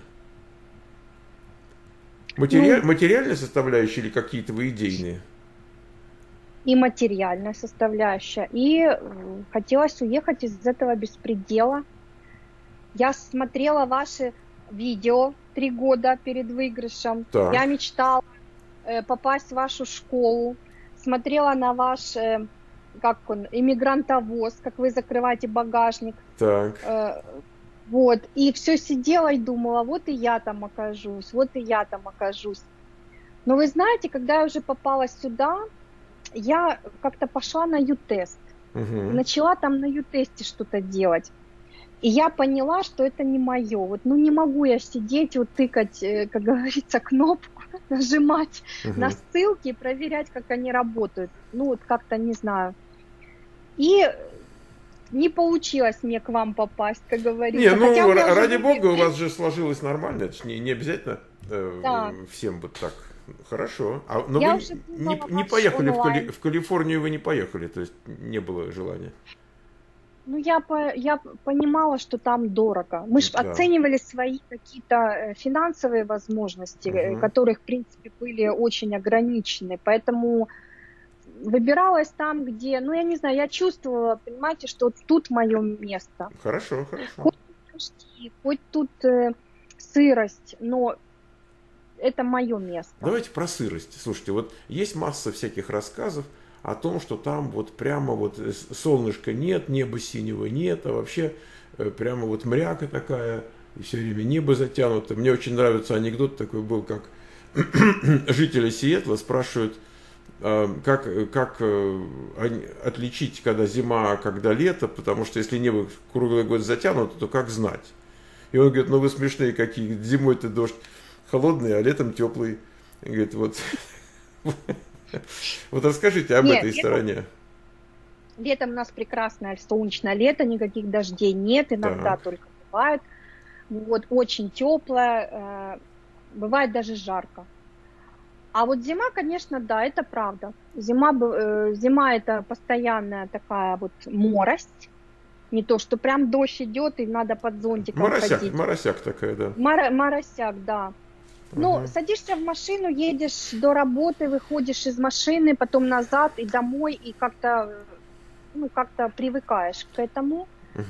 Матери... Ну, Материальная составляющая или какие-то вы идейные? И материальная составляющая. И хотелось уехать из этого беспредела. Я смотрела ваши видео три года перед выигрышем. Так. Я мечтала э, попасть в вашу школу. Смотрела на ваш, э, как он, иммигрантовоз, как вы закрываете багажник. Так. Э, вот. И все сидела и думала, вот и я там окажусь, вот и я там окажусь. Но вы знаете, когда я уже попала сюда, я как-то пошла на ю-тест. Угу. Начала там на ю-тесте что-то делать. И я поняла, что это не мое. Вот, ну не могу я сидеть, вот тыкать, как говорится, кнопку, нажимать угу. на ссылки и проверять, как они работают. Ну вот как-то не знаю. И не получилось мне к вам попасть, как говорится. Не, ну Хотя у меня ради уже бога, были... у вас же сложилось нормально. Это же не, не обязательно э, Да. всем вот так. Хорошо. А, но Я вы уже не, не поехали в, Кали... в Калифорнию, вы не поехали, то есть не было желания. Ну, я, по, я понимала, что там дорого. Мы же Да. оценивали свои какие-то финансовые возможности, Угу. которые, в принципе, были очень ограничены. Поэтому выбиралась там, где, ну, я не знаю, я чувствовала, понимаете, что вот тут мое место. Хорошо, хорошо. Хоть тут дожди, хоть тут э, сырость, но это мое место. Давайте про сырость. Слушайте, вот есть масса всяких рассказов о том, что там вот прямо вот солнышка нет, неба синего нет, а вообще прямо вот мряка такая, и все время небо затянуто. Мне очень нравится анекдот такой был, как жители Сиэтла спрашивают, как, как отличить, когда зима, а когда лето, потому что если небо круглый год затянуто, то как знать? И он говорит, ну вы смешные какие, зимой-то дождь холодный, а летом теплый. И говорит, вот... Вот расскажите об Нет, этой летом, стороне. Летом у нас прекрасное солнечное лето, никаких дождей нет, иногда так. только бывает. Вот, очень теплое, бывает даже жарко. А вот зима, конечно, да, это правда. Зима, зима это постоянная такая вот морость. Не то, что прям дождь идет и надо под зонтиком моросяк, ходить. Моросяк такая, да. Мор, моросяк, да. Ну, угу. Садишься в машину, едешь до работы, выходишь из машины, потом назад и домой, и как-то, ну, как-то привыкаешь к этому. Угу.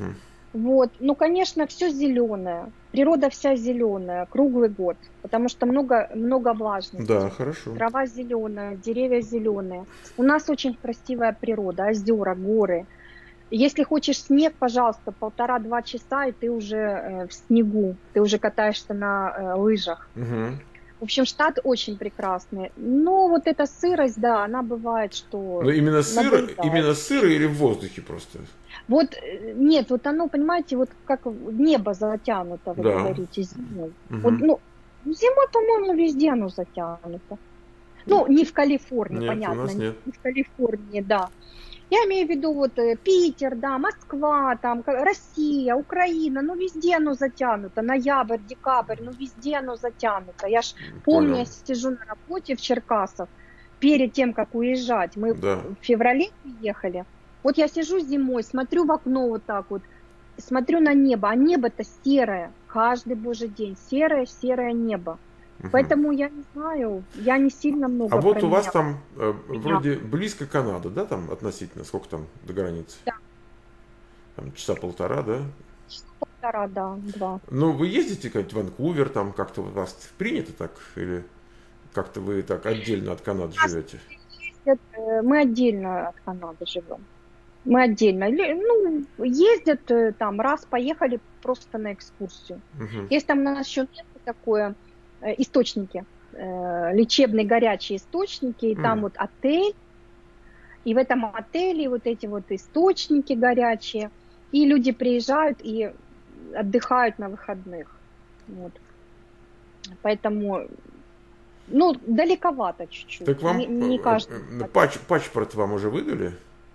Вот. Ну, конечно, все зеленое. Природа вся зеленая, круглый год, потому что много, много влажности. Да, хорошо. Трава зеленая, деревья зеленые. У нас очень красивая природа, озера, горы. Если хочешь снег, пожалуйста, полтора-два часа, и ты уже э, в снегу, ты уже катаешься на э, лыжах. Угу. В общем, штат очень прекрасный. Но вот эта сырость, да, она бывает, что... Но именно сыро, надоедает. именно сыро или в воздухе просто? Вот, э, нет, вот оно, понимаете, вот как небо затянуто, вы Да. говорите, зимой. Угу. Вот, ну, зимой, по-моему, везде оно затянуто. Ну, не в Калифорнии, Нет, понятно, у нас нет. не в Калифорнии, да. Я имею в виду вот э, Питер, да, Москва, там, ка- Россия, Украина, ну, везде оно затянуто. Ноябрь, декабрь, ну, везде оно затянуто. Я ж помню, я Понял. сижу на работе в Черкасах, перед тем, как уезжать. Мы Да. в феврале приехали. Вот я сижу зимой, смотрю в окно вот так вот, смотрю на небо, а небо-то серое, каждый божий день, серое-серое небо. Мгм. Поэтому я не знаю, я не сильно много А вот у вас променяла. там э, Меня. вроде близко Канада, да, там относительно, сколько там до границы? Да. Там часа полтора, да? Часа полтора, да, два. Ну, вы ездите как-нибудь в Ванкувер, там как-то у вас принято так, или как-то вы так отдельно от Канады У нас живете? ездят, э, мы отдельно от Канады живем. Мы отдельно. Лю- Ну, ездят э, там, раз поехали просто на экскурсию. Мгм. Есть там у нас еще место такое, э, источники, э, лечебные горячие источники, и там М. вот отель, и в этом отеле вот эти вот источники горячие, и люди приезжают и отдыхают на выходных. Вот. Поэтому, ну, далековато чуть-чуть. Так вам Не, не э, каждый. э, пач, паспорт вам уже выдали?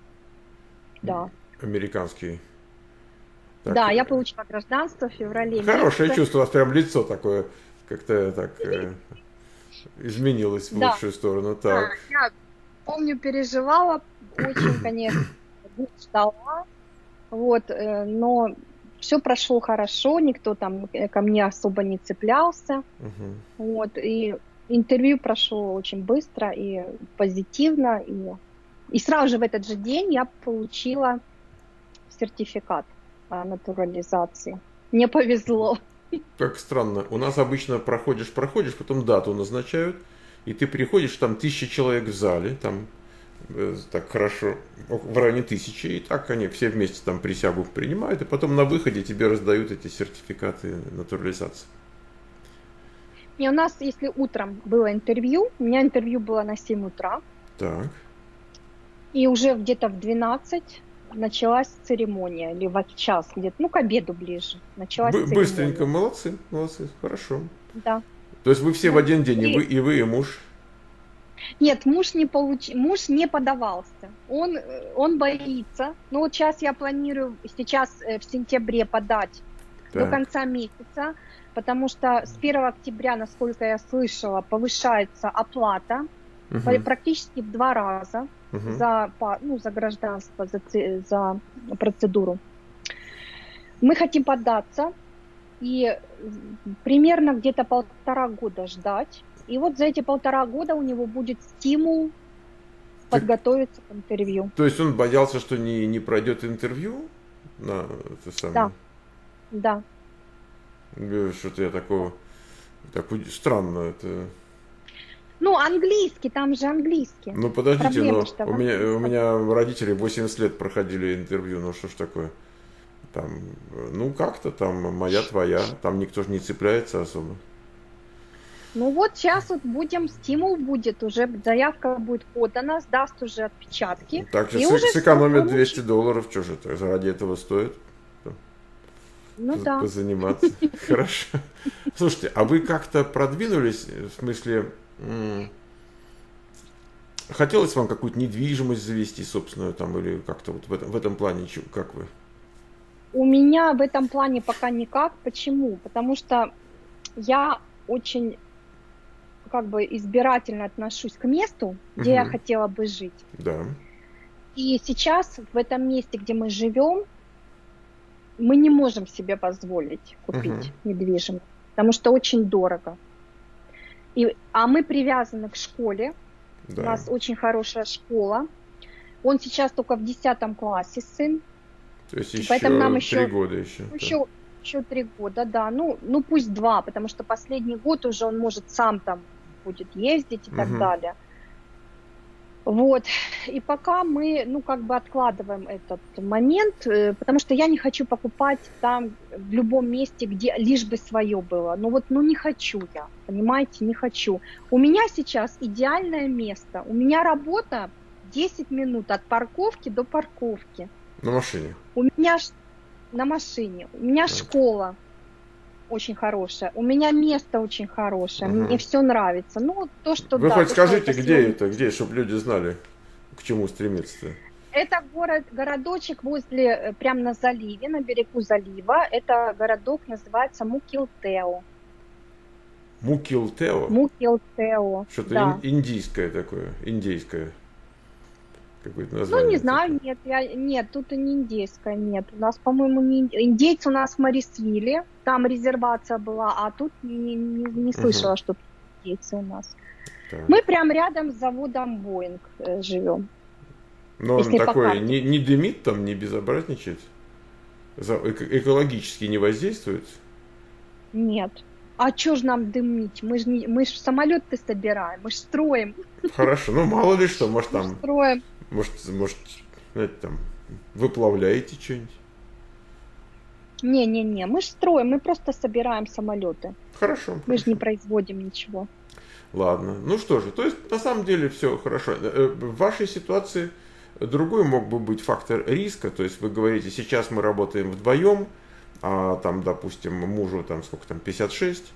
Да. Американский? Так, Да, я э, получила гражданство в феврале Хорошее месяце. чувство, у вас прям лицо такое как-то так э, изменилось в Да. лучшую сторону. Да, Так. я помню, переживала очень, конечно, год ждала, вот, э, но все прошло хорошо, никто там э, ко мне особо не цеплялся, Мгм. вот, и интервью прошло очень быстро и позитивно, и, и сразу же в этот же день я получила сертификат о натурализации. Мне повезло. Как странно. У нас обычно проходишь, проходишь, потом дату назначают, и ты приходишь, там тысяча человек в зале, там э, так хорошо, в районе тысячи, и так они все вместе там присягу принимают, и потом на выходе тебе раздают эти сертификаты натурализации. И у нас, если утром было интервью, у меня интервью было на семь утра, Так. и уже где-то в двенадцать началась церемония, или в час где-то, ну, к обеду ближе, началась Бы- церемония. быстренько, молодцы, молодцы, хорошо. Да. То есть вы все в Да. один день, и И- вы, и вы, и муж. Нет, муж не получ... муж не подавался. Он, э, он боится. Ну, вот сейчас я планирую сейчас э, в сентябре подать до Так. конца месяца, потому что с первого октября, насколько я слышала, повышается оплата Мгм. практически в два раза. Мгм. за, па- ну, за гражданство, за, ц- за процедуру. Мы хотим податься и примерно где-то полтора года ждать. И вот за эти полтора года у него будет стимул Так- подготовиться к интервью. То есть он боялся, что не, не пройдет интервью на это самое? Да. Да. Э, Что-то я такого... Так уд- странно это. Ну, английский, там же английский. Ну подождите, Проблема, но что у меня, у английском. меня родители восемьдесят лет проходили интервью, ну что ж такое? Там, э, ну как-то там моя, твоя, там никто же не цепляется особо. Ну вот сейчас вот будем, стимул будет, уже заявка будет подана, сдаст уже отпечатки. Так И сейчас уже сэкономят получит. двести долларов, что же это, ради этого стоит Ну поз- да. позаниматься. Хорошо. Слушайте, а вы как-то продвинулись, в смысле, м, хотелось вам какую-то недвижимость завести собственную там, или как-то вот в этом, в этом плане, чё- как вы? У меня в этом плане пока никак. Почему? Потому что я очень как бы избирательно отношусь к месту, где я Мгм. хотела бы жить. Да. И сейчас в этом месте, где мы живем, мы не можем себе позволить купить Мгм. недвижимость, потому что очень дорого. И, а мы привязаны к школе. У Да. нас очень хорошая школа. Он сейчас только в десятом классе, сын. То есть еще Поэтому нам три еще, года еще. еще, Да. еще три года, да. Ну, ну пусть два, потому что последний год уже он может сам там будет ездить и Угу. так далее. Вот. И пока мы, ну, как бы откладываем этот момент, потому что я не хочу покупать там в любом месте, где лишь бы свое было. Ну вот, ну не хочу я, понимаете, не хочу. У меня сейчас идеальное место. У меня работа десять минут от парковки до парковки. На машине? У меня на машине. У меня так. Школа очень хорошая. У меня место очень хорошее. Угу. Мне все нравится. Ну, то, что Вы да, хоть то, скажите, это где съем... это, где, чтобы люди знали, к чему стремиться-то? Это город, городочек возле, прямо на заливе, на берегу залива. Это городок называется Мукилтео. Мукилтео? Мукилтео. Что-то да. индийское такое, индейское. Какое-то название. Ну, не знаю, такое. нет, я, нет, тут и не индейское, нет. У нас, по-моему, не индейцы у нас в Марисвилле, там резервация была, а тут не, не, не слышала, угу. что индейцы у нас. Да. Мы прям рядом с заводом Боинг э, живем. Но он такой не, не дымит там, не безобразничает? Экологически не воздействует? Нет. А что ж нам дымить? Мы же мы ж самолеты собираем, мы же строим. Хорошо, ну мало ли что, может там... Строим. Может, может, знаете, там, выплавляете что-нибудь? Не-не-не, мы же строим, мы просто собираем самолеты. Хорошо. Мы же не производим ничего. Ладно, ну что же, то есть на самом деле все хорошо. В вашей ситуации другой мог бы быть фактор риска, то есть вы говорите, сейчас мы работаем вдвоем, а там, допустим, мужу там сколько там, пятьдесят шесть,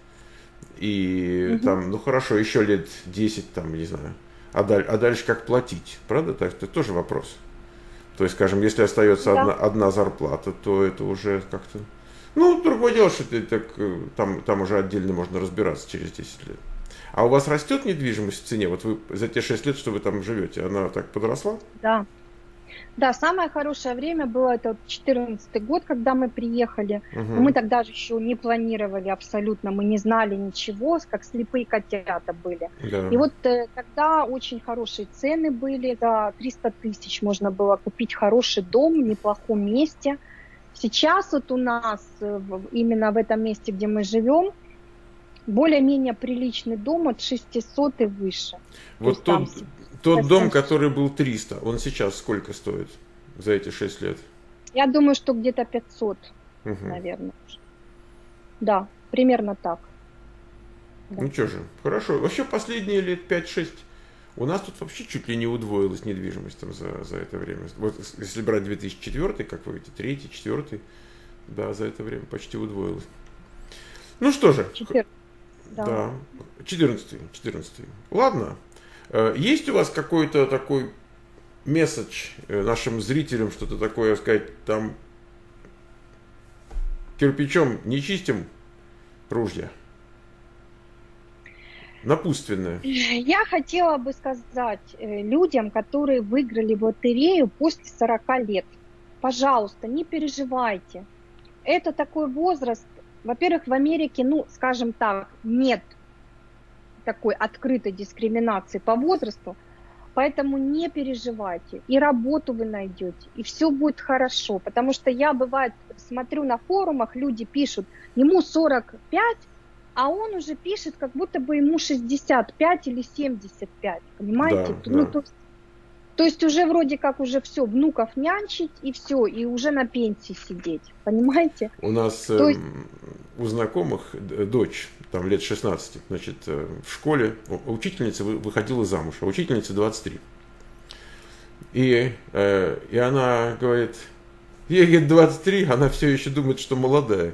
и угу. там, ну хорошо, еще лет десять, там, не знаю. А, даль, а дальше как платить, правда? Так, это тоже вопрос. То есть, скажем, если остается да. одна, одна зарплата, то это уже как-то... Ну, другое дело, что это, так, там, там уже отдельно можно разбираться через десять лет. А у вас растет недвижимость в цене? Вот вы за те шесть лет, что вы там живете, она так подросла? Да. Да, самое хорошее время было это четырнадцатый год, когда мы приехали. Угу. Мы тогда же еще не планировали абсолютно, мы не знали ничего, как слепые котята были. Да. И вот э, тогда очень хорошие цены были, за триста тысяч можно было купить хороший дом в неплохом месте. Сейчас вот у нас, э, именно в этом месте, где мы живем, более-менее приличный дом от шестисот и выше. Вот То тот... Тот дом, который был триста, он сейчас сколько стоит за эти шесть лет? Я думаю, что где-то пятьсот, угу. наверное. Да, примерно так. Да. Ну что же, хорошо. Вообще последние лет пять-шесть у нас тут вообще чуть ли не удвоилась недвижимость там за, за это время. Вот если брать две тысячи четвёртый, как вы видите, третий, четвёртый, да, за это время почти удвоилось. Ну что же. четырнадцатый. Да. Да. четырнадцатый, четырнадцатый. Ладно. Есть у вас какой-то такой месседж нашим зрителям, что-то такое сказать, там кирпичом не чистим ружья? Напутственное. Я хотела бы сказать людям, которые выиграли в лотерею после сорока лет, пожалуйста, не переживайте. Это такой возраст, во-первых, в Америке, ну, скажем так, нет такой открытой дискриминации по возрасту, поэтому не переживайте, и работу вы найдете, и все будет хорошо, потому что я, бывает, смотрю на форумах, люди пишут, ему сорок пять, а он уже пишет, как будто бы ему шестьдесят пять или семьдесят пять, понимаете? Да, ну, да. То, то есть уже вроде как уже все, внуков нянчить, и все, и уже на пенсии сидеть, понимаете? У нас то э, есть... у знакомых дочь, там лет шестнадцать, значит, в школе учительница выходила замуж, а учительница двадцать три. И, э, и она говорит, ей говорит, двадцать три, она все еще думает, что молодая.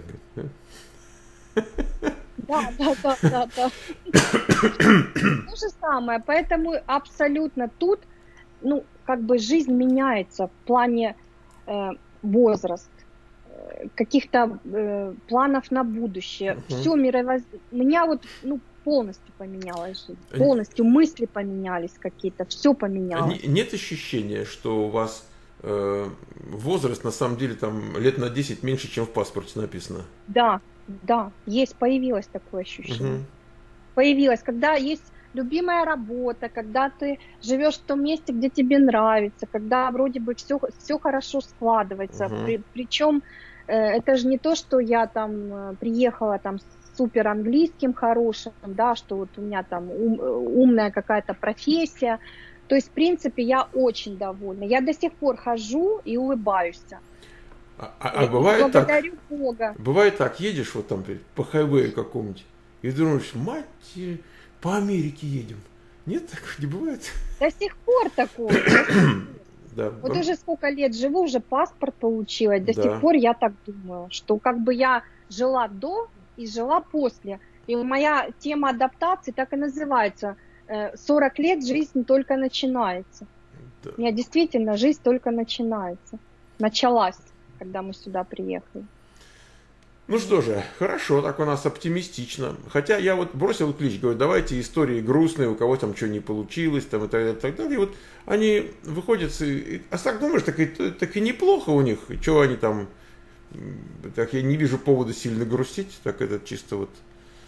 Да, да, да, да, да. То же самое, поэтому абсолютно тут, ну, как бы жизнь меняется в плане э, возраст, э, каких-то э, планов на будущее. Uh-huh. Все мировоззрение. У меня вот, ну, полностью поменялась жизнь. Полностью мысли поменялись какие-то, все поменялось. Нет ощущения, что у вас э, возраст на самом деле там лет на десять меньше, чем в паспорте написано? Да, да, есть, появилось такое ощущение. Uh-huh. Появилось, когда есть любимая работа, когда ты живешь в том месте, где тебе нравится, когда вроде бы все, все хорошо складывается. Угу. При, причем э, это же не то, что я там э, приехала там с супер английским хорошим, да, что вот у меня там ум, умная какая-то профессия. То есть, в принципе, я очень довольна. Я до сих пор хожу и улыбаюсь. А, а, а бывает благодарю так, Бога. Бывает так, едешь вот там по хайвею какому-нибудь и думаешь, мать, по Америке едем. Нет, так не бывает? До сих пор такое. Да. Вот уже сколько лет живу, уже паспорт получила. До Да. сих пор я так думаю, что как бы я жила до и жила после. И моя тема адаптации так и называется. сорок лет жизнь только начинается. Да. У меня действительно жизнь только начинается. Началась, когда мы сюда приехали. Ну что же, хорошо, так у нас оптимистично. Хотя я вот бросил клич, говорю, давайте истории грустные, у кого там что не получилось, там и так далее, и так далее. И вот они выходят, и, а так думаешь, так и, так и неплохо у них, и что они там, так я не вижу повода сильно грустить, так это чисто вот...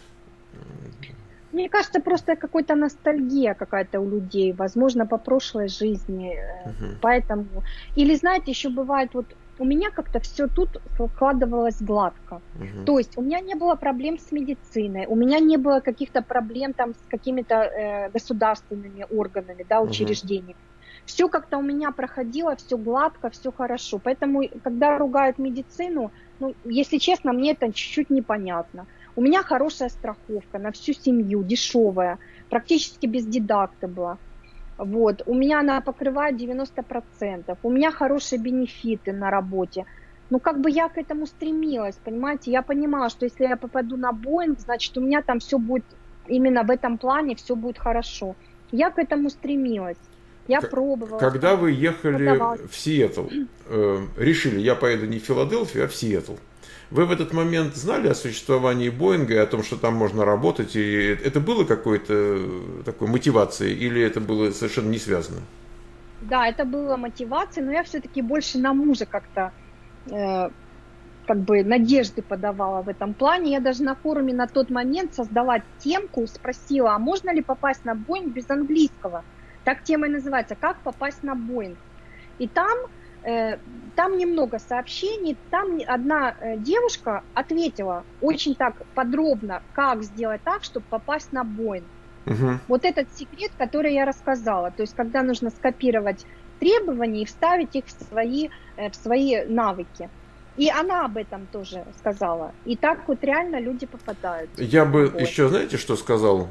Мне кажется, просто какая-то ностальгия какая-то у людей, возможно, по прошлой жизни, uh-huh. Поэтому... Или, знаете, еще бывает, вот у меня как-то все тут складывалось гладко. Uh-huh. То есть у меня не было проблем с медициной, у меня не было каких-то проблем там с какими-то э, государственными органами, да, учреждениями. Uh-huh. Все как-то у меня проходило, все гладко, все хорошо. Поэтому, когда ругают медицину, ну, если честно, мне это чуть-чуть непонятно. У меня хорошая страховка на всю семью, дешевая, практически без дедакта была. Вот. У меня она покрывает девяносто процентов. У меня хорошие бенефиты на работе. Ну, как бы я к этому стремилась, понимаете? Я понимала, что если я попаду на Боинг, значит, у меня там все будет, именно в этом плане все будет хорошо. Я к этому стремилась. Я К- пробовала. Когда вы ехали подавалась. в Сиэтл, э, решили, я поеду не в Филадельфию, а в Сиэтл. Вы в этот момент знали о существовании Боинга и о том, что там можно работать? И это было какой-то такой мотивацией или это было совершенно не связано? Да, это было мотивацией, но я все-таки больше на мужа как-то э, как бы надежды подавала в этом плане. Я даже на форуме на тот момент создала темку, спросила, а можно ли попасть на Боинг без английского? Так тема и называется, как попасть на Боинг. И там... Там немного сообщений, там одна девушка ответила очень так подробно, как сделать так, чтобы попасть на Боинг. Uh-huh. Вот этот секрет, который я рассказала, то есть когда нужно скопировать требования и вставить их в свои, в свои навыки. И она об этом тоже сказала. И так вот реально люди попадают. Я бы вот. еще, знаете, что сказал?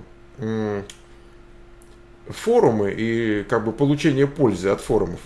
Форумы и как бы получение пользы от форумов.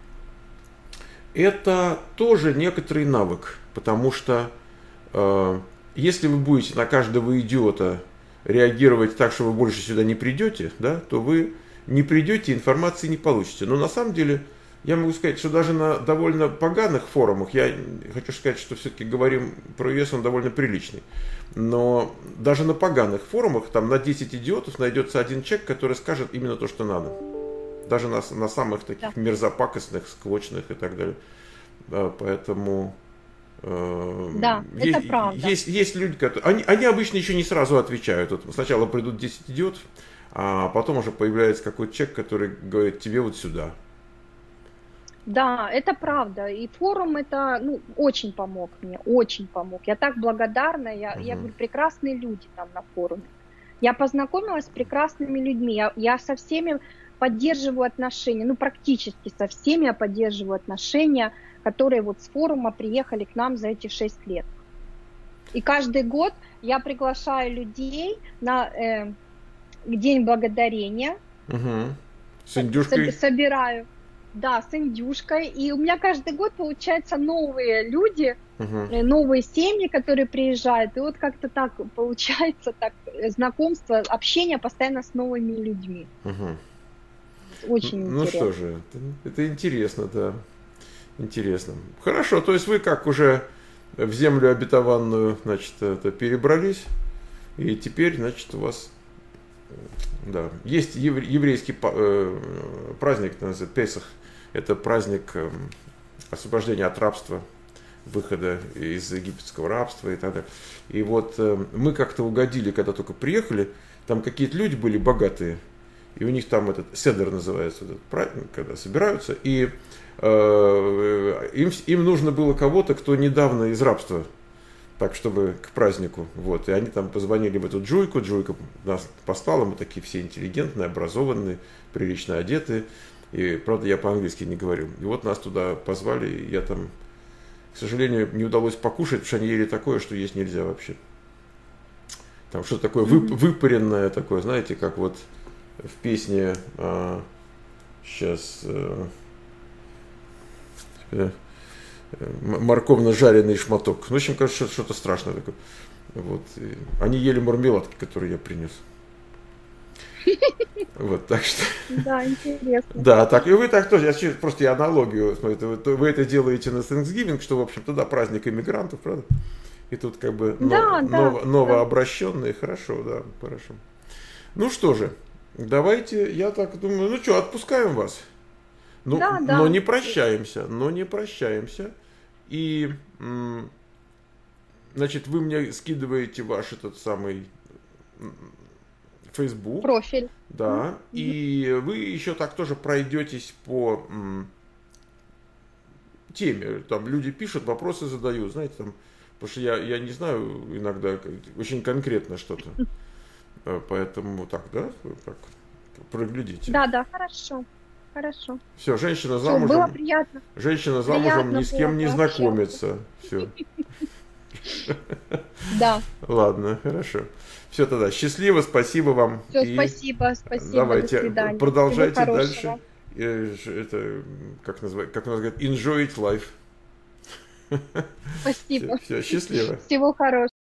Это тоже некоторый навык, потому что э, если вы будете на каждого идиота реагировать так, что вы больше сюда не придете, да, то вы не придете, информации не получите. Но на самом деле я могу сказать, что даже на довольно поганых форумах, я хочу сказать, что все-таки говорим про ю эс, он довольно приличный, но даже на поганых форумах там на десять идиотов найдется один человек, который скажет именно то, что надо. Даже на, на самых таких да. мерзопакостных, склочных и так далее. Да, поэтому э, да, есть, это правда. Есть, есть люди, которые... Они, они обычно еще не сразу отвечают. Вот сначала придут десять идиотов, а потом уже появляется какой-то человек, который говорит, тебе вот сюда. Да, это правда. И форум это ну, очень помог мне, очень помог. Я так благодарна. Я, угу. я говорю, прекрасные люди там на форуме. Я познакомилась с прекрасными людьми. Я, я со всеми... поддерживаю отношения, ну практически со всеми я поддерживаю отношения, которые вот с форума приехали к нам за эти шесть лет. И каждый год я приглашаю людей на э, День Благодарения. Угу. С индюшкой? Собираю. Да, с индюшкой. И у меня каждый год получаются новые люди, угу. новые семьи, которые приезжают. И вот как-то так получается, так знакомство, общение постоянно с новыми людьми. Угу. Очень ну, интересно. Ну что же, это, это интересно, да. Интересно. Хорошо, то есть вы как уже в землю обетованную, значит, это перебрались, и теперь, значит, у вас, да, есть еврейский праздник, называется Песах. Это праздник освобождения от рабства, выхода из египетского рабства и так далее. И вот мы как-то угодили, когда только приехали, Там какие-то люди были богатые, и у них там этот седер называется, этот праздник, когда собираются, и э, им, им нужно было кого-то, кто недавно из рабства, так, чтобы к празднику, вот, и они там позвонили в эту Джуйку, Джуйка нас послала, мы такие все интеллигентные, образованные, прилично одетые, и, правда, я по-английски не говорю, и вот нас туда позвали, и я там, к сожалению, не удалось покушать, потому что они ели такое, что есть нельзя вообще. Там что-то такое вып, выпаренное, такое, знаете, как вот в песне, а, сейчас, а, морковно-жареный шматок. Ну, в общем, кажется, что-то страшное такое. Вот. И они ели мармеладки, которые я принес. Вот, так что... Да, интересно. Да, так, и вы так тоже, я просто я аналогию, смотрите, вы, вы это делаете на Thanksgiving, что, в общем-то, да, праздник иммигрантов, правда? И тут как бы да, нов, да, нов, новообращенные, да. Хорошо, да, хорошо. Ну что же, давайте, я так думаю, ну что, отпускаем вас. Ну, да, да. Но не прощаемся, но не прощаемся. И, значит, вы мне скидываете ваш этот самый Facebook. Профиль. Да, mm-hmm. И вы еще так тоже пройдетесь по м, теме. Там люди пишут, вопросы задают, знаете, там, потому что я, я не знаю иногда очень конкретно что-то. Поэтому так, да, так, проглядите. Да, да, хорошо. Хорошо. Все, женщина замужем. Все, было приятно. Женщина замужем приятно ни с кем не знакомится. Все. Да. Ладно, хорошо. Все тогда. Счастливо, спасибо вам. Все, и спасибо, спасибо. Давайте, до свидания. продолжайте дальше. Это, как называется, как называется, enjoy it life. Спасибо. Все, счастливо. Всего хорошего.